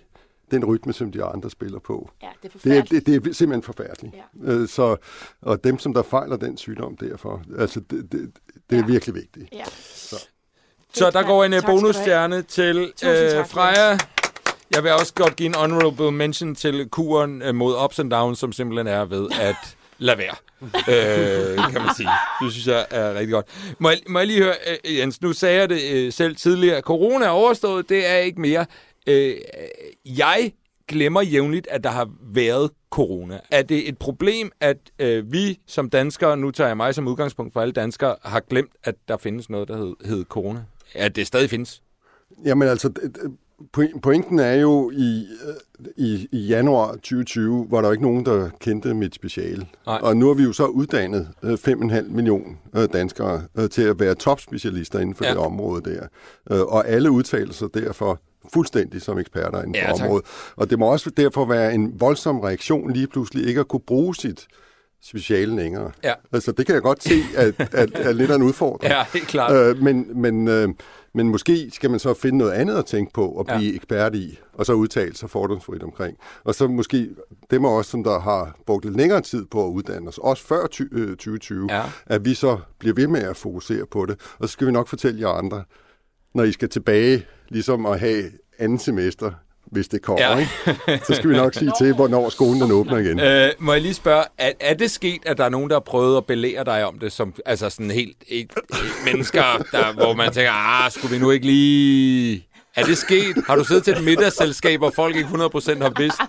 den rytme, som de andre spiller på. Ja, det er forfærdeligt. Det er simpelthen forfærdeligt. Ja. Og dem, som der fejler den sygdom derfor, altså det er virkelig vigtigt. Ja. Så der går en bonusstjerne til Freja. Jeg vil også godt give en honorable mention til kuren mod ups and downs, som simpelthen er ved at lade være, kan man sige. Det synes jeg er rigtig godt. Må jeg lige høre, Jens, nu sagde jeg det selv tidligere. Corona er overstået, det er ikke mere. Jeg glemmer jævnligt, at der har været corona. Er det et problem, at vi som danskere, nu tager jeg mig som udgangspunkt for alle danskere, har glemt, at der findes noget, der hed corona? At det stadig findes? Jamen altså, pointen er jo, i januar 2020 var der ikke nogen, der kendte mit speciale. Nej. Og nu har vi jo så uddannet 5,5 millioner danskere til at være topspecialister inden for det område der. Og alle udtaler sig derfor fuldstændig som eksperter inden for området. Og det må også derfor være en voldsom reaktion lige pludselig ikke at kunne bruge sit speciale længere. Ja. Altså, det kan jeg godt se, at lidt af en udfordring. Ja, helt klart. Men måske skal man så finde noget andet at tænke på og blive ekspert i, og så udtale sig fordomsfrit omkring. Og så måske dem af os, som der har brugt lidt længere tid på at uddanne os, også før 2020, at vi så bliver ved med at fokusere på det. Og så skal vi nok fortælle jer andre, når I skal tilbage, ligesom at have anden semester, hvis det kommer, ikke? Så skal vi nok sige til, hvornår skolen den åbner igen. Må jeg lige spørge, er det sket, at der er nogen, der har prøvet at belære dig om det, som altså sådan helt mennesker, hvor man tænker, skulle vi nu ikke lige... Er det sket? Har du siddet til et middagsselskab, hvor folk ikke 100% har vidst?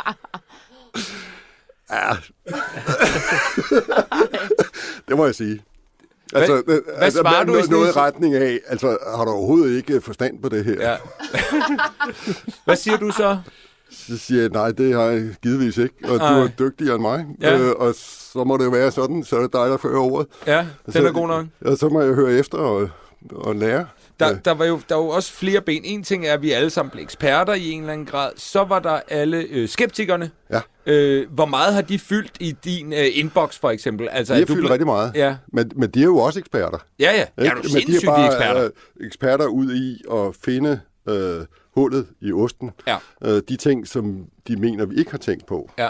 Ja. Det må jeg sige. Altså, hvad svarer du noget i retning af, altså har du overhovedet ikke forstand på det her? Ja. Hvad siger du så? Så siger jeg, nej, det har jeg givetvis ikke, og du er dygtigere end mig. Ja. Og så må det jo være sådan, så er det dig, der fører ordet. Ja, den er god nok. Og så må jeg høre efter og lære. Der var jo også flere ben. En ting er, at vi alle sammen blev eksperter i en eller anden grad. Så var der alle skeptikerne. Ja. Hvor meget har de fyldt i din inbox, for eksempel? Altså, de har fyldt rigtig meget. Ja. Men de er jo også eksperter. Ja. Ja, du sindssygt, de er eksperter. Eksperter ud i at finde hullet i osten. Ja. De ting, som de mener, vi ikke har tænkt på. Ja.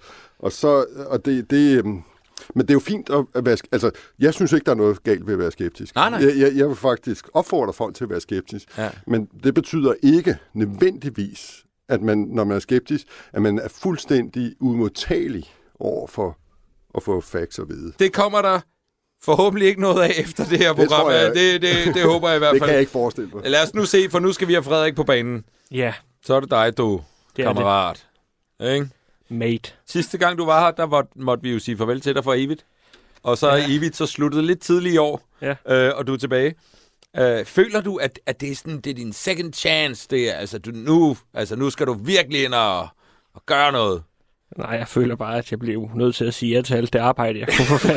Men det er jo fint at være... Altså, jeg synes ikke, der er noget galt ved at være skeptisk. Nej. Jeg vil faktisk opfordre folk til at være skeptisk. Ja. Men det betyder ikke nødvendigvis, at man, når man er skeptisk, at man er fuldstændig umodtagelig over for at få facts at vide. Det kommer der forhåbentlig ikke noget af efter det her program. Det håber jeg i hvert fald. Det kan jeg ikke forestille mig. Lad os nu se, for nu skal vi have Frederik på banen. Ja. Så er det dig, du kammerat. Ikke? Mate. Sidste gang du var her, der måtte vi jo sige farvel til dig for evigt. Og så er evigt så sluttet lidt tidligt i år, og du er tilbage. Føler du, at det er sådan, det er din second chance? Det er, altså, nu skal du virkelig ind og gøre noget. Nej, jeg føler bare, at jeg blev nødt til at sige ja til alt det arbejde, jeg kunne få fat.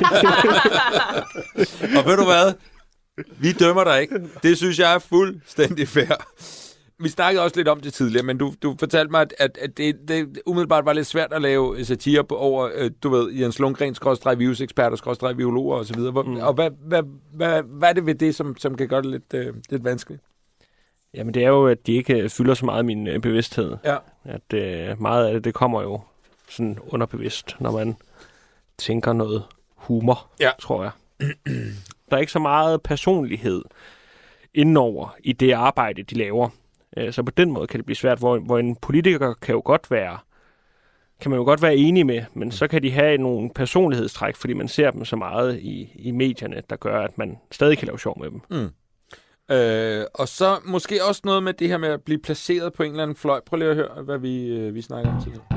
Og ved du hvad? Vi dømmer dig ikke. Det synes jeg er fuldstændig fair. Vi snakkede også lidt om det tidligere, men du fortalte mig, at det umiddelbart var lidt svært at lave satire over, du ved, Jens Lundgren, viruseksperter, virologer osv. Og hvad er det ved det, som kan gøre det lidt vanskeligt? Jamen, det er jo, at de ikke fylder så meget min bevidsthed. Ja. At meget af det kommer jo sådan underbevidst, når man tænker noget humor, tror jeg. Der er ikke så meget personlighed indenover i det arbejde, de laver. Så på den måde kan det blive svært, hvor en politiker kan man jo godt være enig med, men så kan de have nogle personlighedstræk, fordi man ser dem så meget i medierne, der gør, at man stadig kan lave sjov med dem. Mm. Og så måske også noget med det her med at blive placeret på en eller anden fløj. Prøv lige at høre, hvad vi snakker om tidligere.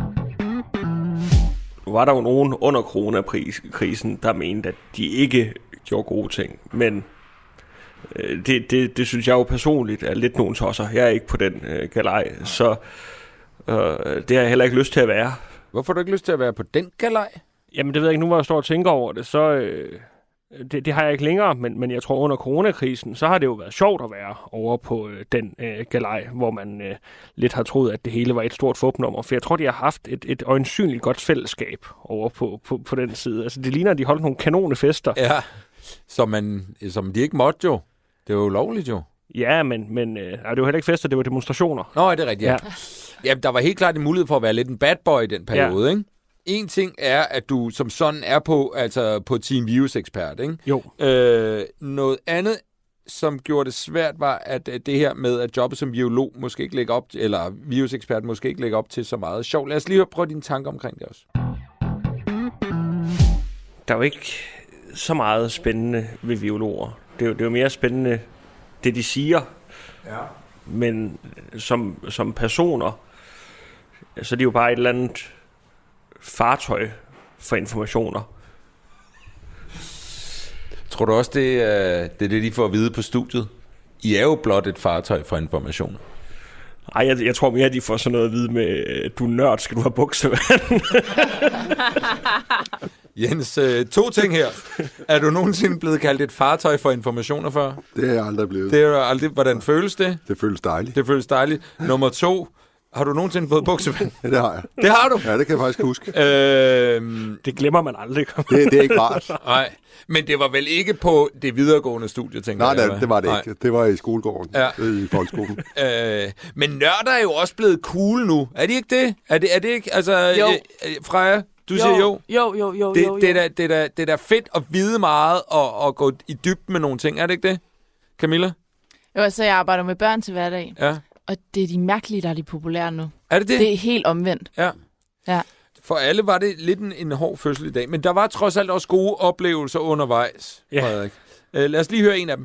Nu var der jo nogen under coronakrisen, der mente, at de ikke gjorde gode ting, men det synes jeg jo personligt er lidt nogen tosser. Jeg er ikke på den galej, så det har jeg heller ikke lyst til at være. Hvorfor har du ikke lyst til at være på den galej? Jamen det ved jeg ikke, nu hvor jeg står og tænker over det, så det har jeg ikke længere, men jeg tror under coronakrisen, så har det jo været sjovt at være over på den galej, hvor man lidt har troet, at det hele var et stort fupnummer. For jeg tror, de har haft et øjensynligt godt fællesskab over på den side. Altså det ligner, at de holdt nogle kanonefester. Ja, som de ikke måtte jo. Det var jo lovligt jo. Ja, men det var heller ikke fester, det var demonstrationer. Nå, er det rigtigt? Ja. Jamen, der var helt klart en mulighed for at være lidt en bad boy i den periode, ikke? En ting er, at du som sådan er på Team Virus-ekspert, ikke? Jo. Noget andet, som gjorde det svært, var, at det her med, at jobbet som biolog måske ikke lægger op til, eller virusekspert måske ikke lægger op til så meget sjov. Lad os lige prøve dine tanker omkring det også. Der er jo ikke så meget spændende ved biologer. Det er jo mere spændende, det de siger. Ja. Men som personer, så er de jo bare et eller andet fartøj for informationer. Tror du også, det er det, de får at vide på studiet? I er jo blot et fartøj for informationer. Ej, jeg tror mere, at de får sådan noget at vide med, du er nørd, skal du have buksevand? Jens, 2 ting her. Er du nogensinde blevet kaldt et fartøj for informationer før? Det er jeg aldrig blevet. Det er jo aldrig. Hvordan føles det? Det føles dejligt. Det føles dejligt. Nummer 2. Har du nogensinde fået buksevand? Ja, det har jeg. Det har du? Ja, det kan jeg faktisk huske. Det glemmer man aldrig. Det er ikke rart. Nej, men det var vel ikke på det videregående studie, tænker jeg? Nej, det var det ikke. Det var i skolegården, i folkeskolen. Men nørder er jo også blevet cool nu. Er de ikke det? Er det ikke? Altså, Freja, du siger jo. Jo. Det er da fedt at vide meget og gå i dybden med nogle ting. Er det ikke det, Camilla? Jo, altså jeg arbejder med børn til hverdag. Ja. Og det er de mærkelige, der er de populære nu. Er det det? Det er helt omvendt. Ja. For alle var det lidt en hård fødsel i dag, men der var trods alt også gode oplevelser undervejs, Frederik. Lad os lige høre en af dem.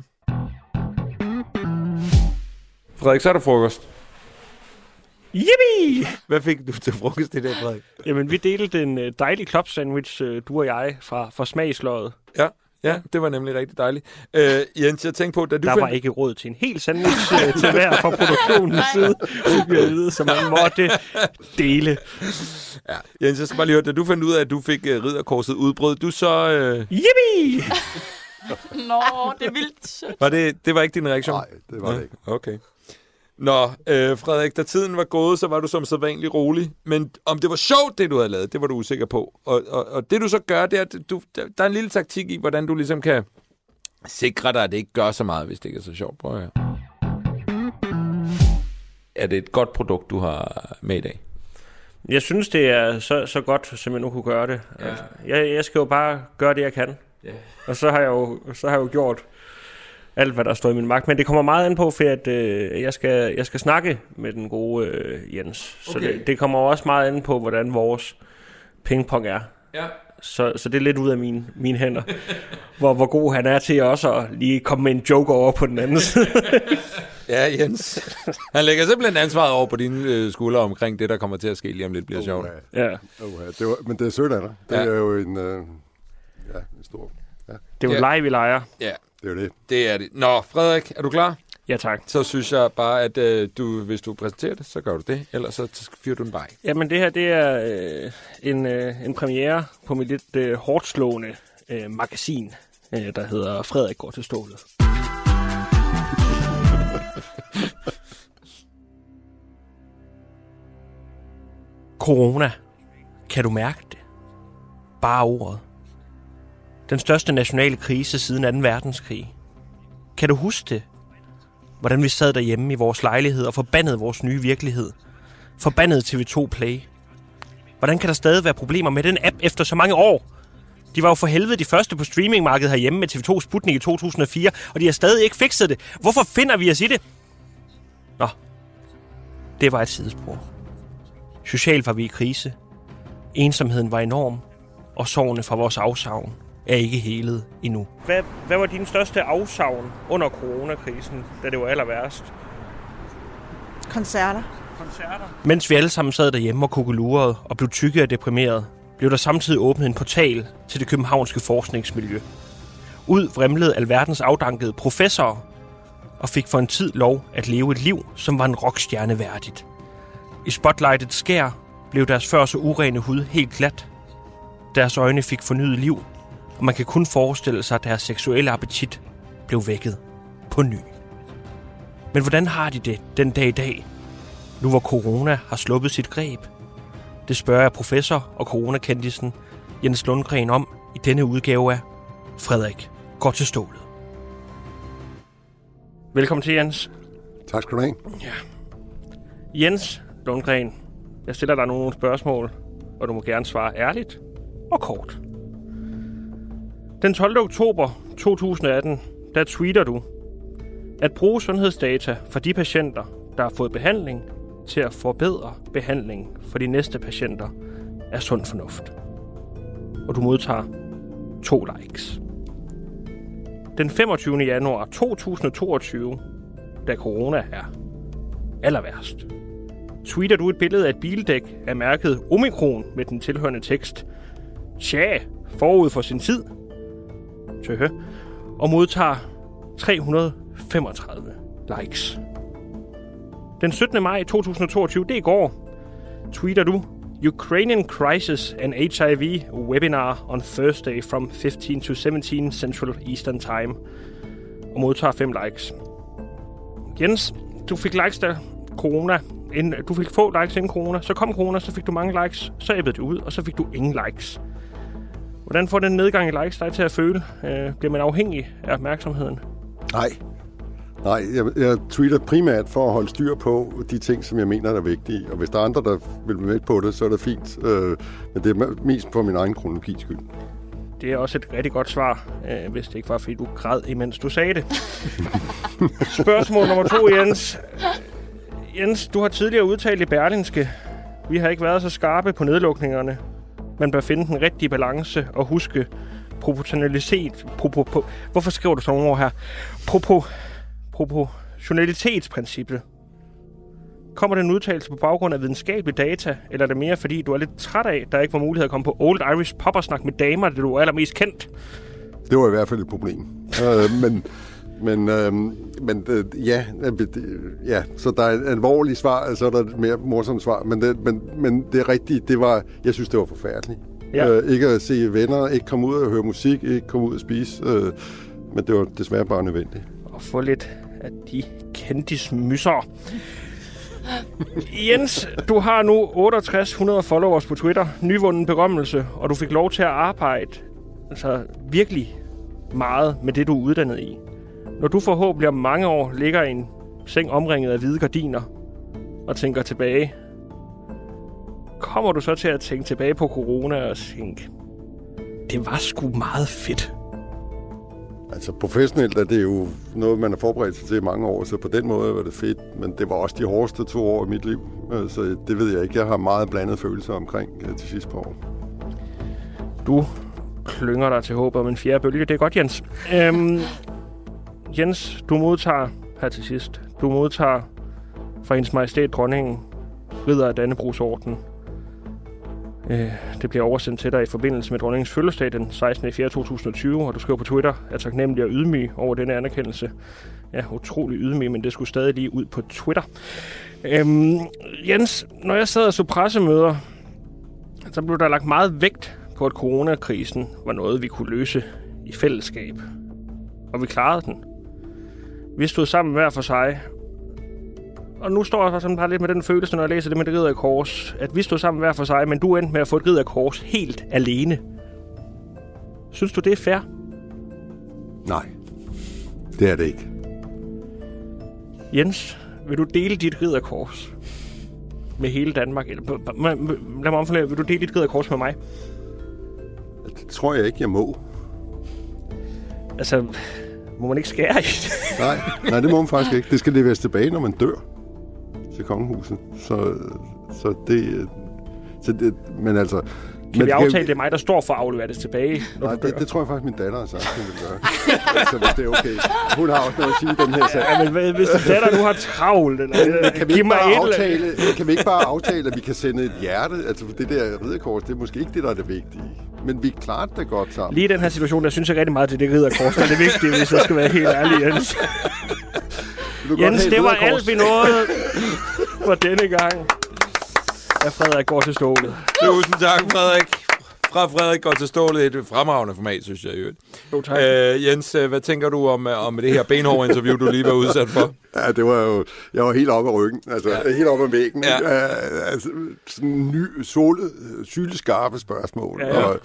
Frederik, så er der frokost. Yippie! Hvad fik du til frokost i dag, Frederik? Jamen, vi delte en dejlig klopsandwich, du og jeg, fra smagsløget. Ja, det var nemlig rigtig dejligt. Jens, jeg tænkte på, da du var ikke råd til en hel sandwich til hver fra produktionens side. Det bliver vide, så man måtte dele. Ja, Jens, jeg skal bare lige høre, da du fandt ud af, at du fik ridderkorset udbrød, du så... Yippie! Nå, det er vildt sødt. Det var ikke din reaktion? Nej, det var det ikke. Okay. Nå, Frederik, da tiden var gået, så var du som sædvanlig rolig. Men om det var sjovt, det du havde lavet, det var du usikker på. Og det du så gør, det er, at der er en lille taktik i, hvordan du ligesom kan sikre dig, at det ikke gør så meget, hvis det ikke er så sjovt. Prøv at høre. Er det et godt produkt, du har med i dag? Jeg synes, det er så godt, som jeg nu kunne gøre det. Ja. Jeg skal jo bare gøre det, jeg kan. Ja. Og så har jeg jo gjort alt, hvad der står i min magt. Men det kommer meget an på, for at jeg skal snakke med den gode Jens. Okay. Så det kommer også meget an på, hvordan vores pingpong er. Ja. Så det er lidt ud af mine hænder. hvor god han er til også at lige komme med en joke over på den anden side. Ja, Jens. Han lægger simpelthen ansvaret over på dine skuldre omkring det, der kommer til at ske lige om lidt bliver sjovt. Ja. Men det er sødt af dig. Det er jo en stor... Ja. Det er jo leg, vi leger. Ja. Det er jo det. Det er det. Nå, Frederik, er du klar? Ja, tak. Så synes jeg bare, at hvis du præsenterer det, så gør du det. Ellers så fyrer du den bare. Jamen, det her, det er en premiere på mit lidt hårdt slående magasin, der hedder Frederik går til stålet. Corona. Kan du mærke det? Bare ordet. Den største nationale krise siden 2. verdenskrig. Kan du huske det? Hvordan vi sad derhjemme i vores lejlighed og forbandede vores nye virkelighed. Forbandede TV2 Play. Hvordan kan der stadig være problemer med den app efter så mange år? De var jo for helvede de første på streamingmarkedet herhjemme med TV2 Sputnik i 2004, og de har stadig ikke fikset det. Hvorfor finder vi os i det? Nå, det var et sidespor. Socialt var vi i krise. Ensomheden var enorm, og sorgene fra vores afsavn er ikke helet endnu. Hvad var din største afsavn under coronakrisen, da det var aller værst? Koncerter. Mens vi alle sammen sad derhjemme og kugelurede og blev tykke og deprimeret, blev der samtidig åbnet en portal til det københavnske forskningsmiljø. Ud vrimlede alverdens afdankede professorer og fik for en tid lov at leve et liv, som var en rockstjerne værdigt. I spotlightet skær blev deres før så urene hud helt glat. Deres øjne fik fornyet liv, og man kan kun forestille sig, at deres seksuelle appetit blev vækket på ny. Men hvordan har de det den dag i dag, nu hvor corona har sluppet sit greb? Det spørger jeg professor og coronakendisen Jens Lundgren om i denne udgave af Frederik går til stålet. Velkommen til, Jens. Tak skal du have. Ja. Jens, Lundgren, jeg stiller dig nogle spørgsmål, og du må gerne svare ærligt og kort. Den 12. oktober 2018, der tweeter du, at bruge sundhedsdata for de patienter, der har fået behandling, til at forbedre behandling for de næste patienter, er sund fornuft. Og du modtager 2 likes. Den 25. januar 2022, da corona er aller værst, tweeter du et billede af et bildæk af mærket Omikron med den tilhørende tekst "Tja, forud for sin tid", og modtager 335 likes. Den 17. maj 2022, det er i går, tweeter du Ukrainian Crisis and HIV webinar on Thursday from 15 to 17 Central Eastern Time, og modtager 5 likes. Jens, du fik likes der corona. Du fik få likes inden corona, så kom corona, så fik du mange likes, så æbbede det ud, og så fik du ingen likes. Hvordan får den nedgang i likes dig til at føle? Bliver man afhængig af opmærksomheden? Nej, jeg tweeter primært for at holde styr på de ting, som jeg mener er vigtige. Og hvis der er andre, der vil være med på det, så er det fint. Men det er mest for min egen kronologis skyld. Det er også et rigtig godt svar, hvis det ikke var, fordi du græd, imens du sagde det. Spørgsmål nummer 2, Jens. Jens, du har tidligere udtalt i Berlingske, vi har ikke været så skarpe på nedlukningerne. Man bør finde den rigtige balance og huske proportionalitet. Hvorfor skriver du sådan nogle ord her? Proportionalitetsprincippet. Kommer den udtalelse på baggrund af videnskabelig data, eller er det mere, fordi du er lidt træt af, der ikke var mulighed at komme på Old Irish Pub og snakke med damer, det du er allermest kendt? Det var i hvert fald et problem. Ja, så der er et alvorligt svar, og så er der et mere morsomt svar. Men det er rigtigt, jeg synes, det var forfærdeligt. Ja. Ikke at se venner, ikke komme ud og høre musik, ikke komme ud og spise. Men det var desværre bare nødvendigt. Og få lidt af de kendismysser. Jens, du har nu 6800 followers på Twitter, nyvunden berømmelse, og du fik lov til at arbejde virkelig meget med det, du er uddannet i. Når du forhåbentlig om mange år ligger i en seng omringet af hvide gardiner og tænker tilbage, kommer du så til at tænke tilbage på corona og tænke, det var sgu meget fedt? Altså professionelt er det jo noget, man har forberedt sig til i mange år, så på den måde var det fedt, men det var også de hårdeste 2 år i mit liv, så det ved jeg ikke. Jeg har meget blandede følelser omkring de sidste par år. Du klynger dig til håb om en 4. bølge, det er godt, Jens. Jens, du modtager her til sidst, fra Hendes Majestæt Dronningen, Ridder af Dannebrogsordenen. Det bliver oversendt til dig i forbindelse med dronningens fødselsdag den 16. 4. 2020, og du skriver på Twitter, er taknemmelig og ydmyg over denne anerkendelse. Ja, utrolig ydmyg, men det skulle stadig lige ud på Twitter. Jens, når jeg sad og så pressemøder, så blev der lagt meget vægt på, at coronakrisen var noget, vi kunne løse i fællesskab. Og vi klarede den. Vi stod sammen hver for sig. Og nu står jeg sådan bare lidt med den følelse, når jeg læser det med det Ridderkors, at vi stod sammen hver for sig, men du endte med at få et Ridderkors helt alene. Synes du, det er fair? Nej, det er det ikke. Jens, vil du dele dit Ridderkors med hele Danmark? Eller, lad mig omforlade, vil du dele dit Ridderkors med mig? Det tror jeg ikke, jeg må. Altså, må man ikke skære i det? Nej, det må man faktisk ikke. Det skal leveres tilbage, når man dør til kongehuset. Så det... Men altså... Kan vi aftale, det er mig, der står for at aflevere det tilbage? Nej, det tror jeg faktisk, min datter har sagt, hun vil gøre. Så hvis det er okay. Hun har også noget at sige i den her sag. Ja, men hvis din datter nu har travlt, eller kan vi ikke bare aftale, at vi kan sende et hjerte? Altså, for det der Ridderkors, det er måske ikke det, der er det vigtige. Men vi klarer det godt sammen. Lige i den her situation, der synes jeg rigtig meget, at det Ridderkors, der er det vigtige, hvis jeg skal være helt ærlig, Jens. Jens, det var alt, vi nåede for denne gang. Ja, Frederik går til stålet. Tusind tak, Frederik. Fra Frederik går til stålet. Et fremragende format, synes jeg. Jo, tak. Jens, hvad tænker du om det her benhårde interview, du lige var udsat for? Ja, det var jo... Jeg var helt oppe af ryggen. Altså, helt oppe af væggen. Ja. Altså, sådan ny, syleskarpe spørgsmål. Ja.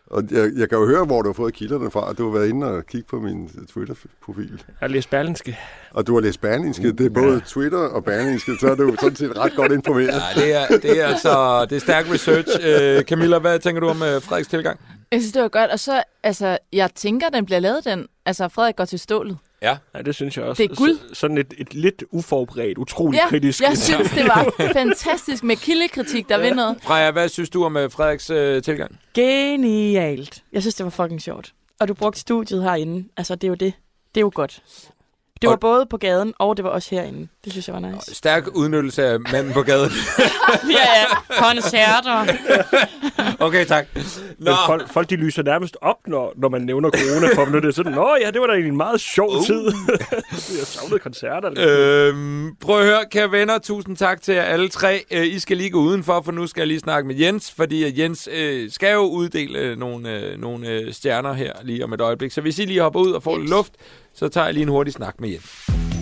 Og jeg kan jo høre, hvor du har fået kilderne fra. Du har været inde og kigge på min Twitter-profil. Jeg har læst Berlingske. Og du har læst Berlingske. Det er både Twitter og Berlingske, så er du sådan set ret godt informeret. Ja, det er stærk research. Camilla, hvad tænker du om Frederiks tilgang? Jeg synes, det var godt. Og så, jeg tænker, den bliver lavet, den. Altså, Frederik går til stålet. Ja, det synes jeg også. Det er guld. Sådan et lidt uforberedt, utroligt kritisk. Jeg synes, det var fantastisk med kildekritik, der vinder. Freja, hvad synes du om Frederiks tilgang? Genialt. Jeg synes, det var fucking sjovt. Og du brugte studiet herinde. Altså, det er jo det. Det er jo godt. Det var både på gaden, og det var også herinde. Det synes jeg var nice. Stærk udnyttelse af manden på gaden. Ja, koncerter. Okay, tak. Folk de lyser nærmest op, når man nævner corona for dem. Det er sådan, det var da en meget sjov tid. Jeg savnede koncerter. Prøv at høre, kære venner. Tusind tak til jer alle tre. I skal lige gå udenfor, for nu skal jeg lige snakke med Jens. Fordi Jens skal jo uddele nogle stjerner her lige om et øjeblik. Så hvis I lige hopper ud og får lidt luft, så tager jeg lige en hurtig snak med Jens.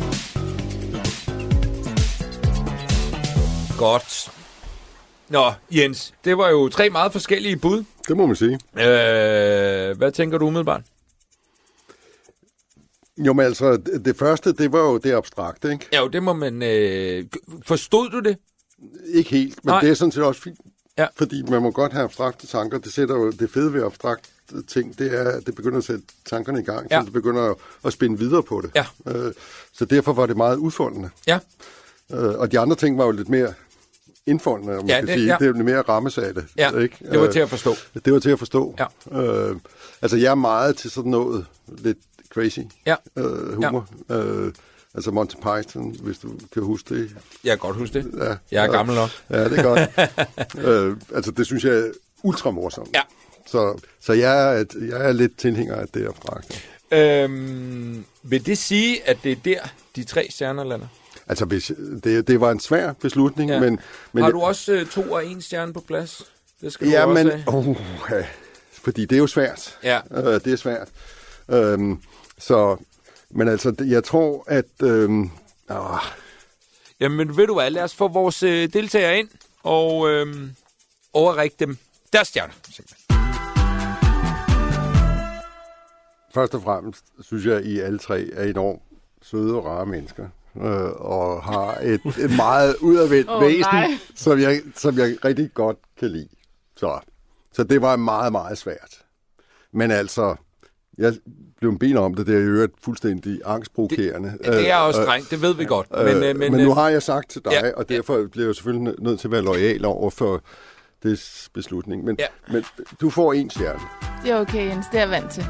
Godt. Nå, Jens, det var jo 3 meget forskellige bud. Det må man sige. Hvad tænker du umiddelbart? Jo, men altså, det første, det var jo det abstrakte, ikke? Ja, det må man... Forstod du det? Ikke helt, men nej. Det er sådan set også fint. Ja. Fordi man må godt have abstrakte tanker. Det sætter jo det fede ved abstrakt ting, det er, at det begynder at sætte tankerne i gang, så det begynder at spænde videre på det. Ja. Så derfor var det meget udfoldende. Ja. Og de andre ting var jo lidt mere indfoldende, om man kan sige. Det er lidt mere rammesatte. Ja, ikke? Det var til at forstå. Det var til at forstå. Ja. Altså, jeg er meget til sådan noget lidt crazy humor. Ja. Altså Monty Python, hvis du kan huske det. Jeg kan godt huske det. Ja. Jeg er gammel nok. Ja, det er godt. Altså, det synes jeg er ultra morsomt. Ja. Så jeg er lidt tilhænger af det abstrakte. Vil det sige, at det er der, de 3 stjerner lander? Altså, det var en svær beslutning, men har du også 2 og 1 stjerne på plads? Det skal du også have. Fordi det er jo svært. Ja. Det er svært. Men altså, jeg tror, at... Jamen, ved du hvad? Lad os få vores deltagere ind og overrække dem deres stjerner. Først og fremmest synes jeg, at I alle 3 er enormt søde og rare mennesker. Og har et meget udadvendt væsen, som jeg rigtig godt kan lide. Så det var meget, meget svært. Men altså, jeg blev bedt om det, det er jo fuldstændig angstprovokerende. Det er også strengt, det ved vi godt. Men nu har jeg sagt til dig, og derfor bliver jeg selvfølgelig nødt til at være loyal over for det beslutning. Men du får 1 stjerne. Det er okay, Jens. Det er jeg vant til.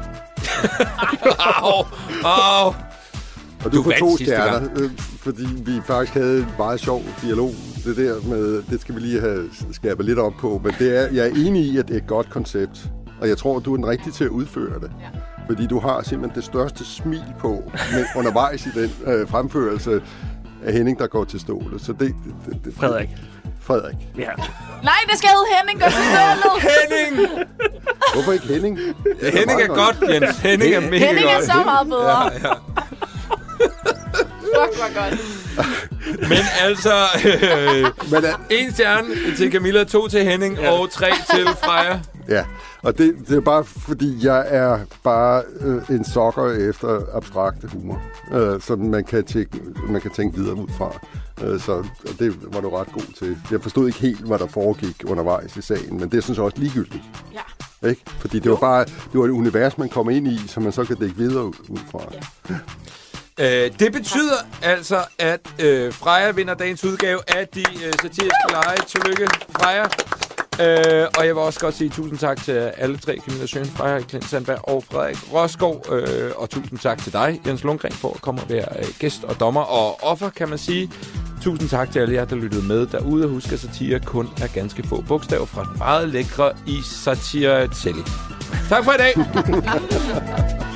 Og du får 2 stjerner, fordi vi faktisk havde en meget sjov dialog. Det der med, det skal vi lige have skærpet lidt op på. Men jeg er enig i, at det er et godt koncept. Og jeg tror, at du er den rigtige til at udføre det. Ja. Fordi du har simpelthen det største smil på undervejs i den fremførelse af Henning, der går til stålet. Så det Frederik. Ja. Nej, det skal hedde Henning, går til stålet. Henning! Hvorfor ikke Henning? Henning er godt, Jens. Henning er mega godt. Henning er så meget bedre. Ja. Fuck, hvor godt. Men altså, 1 stjerne til Camilla, 2 til Henning og 3 til Freja. Ja, og det er bare fordi, jeg er bare en sokker efter abstrakte humor, som man kan tænke videre ud fra. Så det var du ret god til. Jeg forstod ikke helt, hvad der foregik undervejs i sagen, men det synes jeg også ligegyldigt. Ja. Ikke? Fordi det var et univers, man kommer ind i, som man så kan dække videre ud fra. Ja. Det betyder altså, at Freja vinder dagens udgave af de satiriske lege. Tillykke, Freja. Og jeg vil også godt sige tusind tak til alle 3, Camilla Schøn, Freja Klint Sandberg og Frederik Rosgaard. Og tusind tak til dig, Jens Lundgren, for at komme og være gæst og dommer og offer, kan man sige. Tusind tak til alle jer, der lyttede med derude. Husk, at satire kun er ganske få bogstaver fra den meget lækre i Satire Telly. Tak for i dag.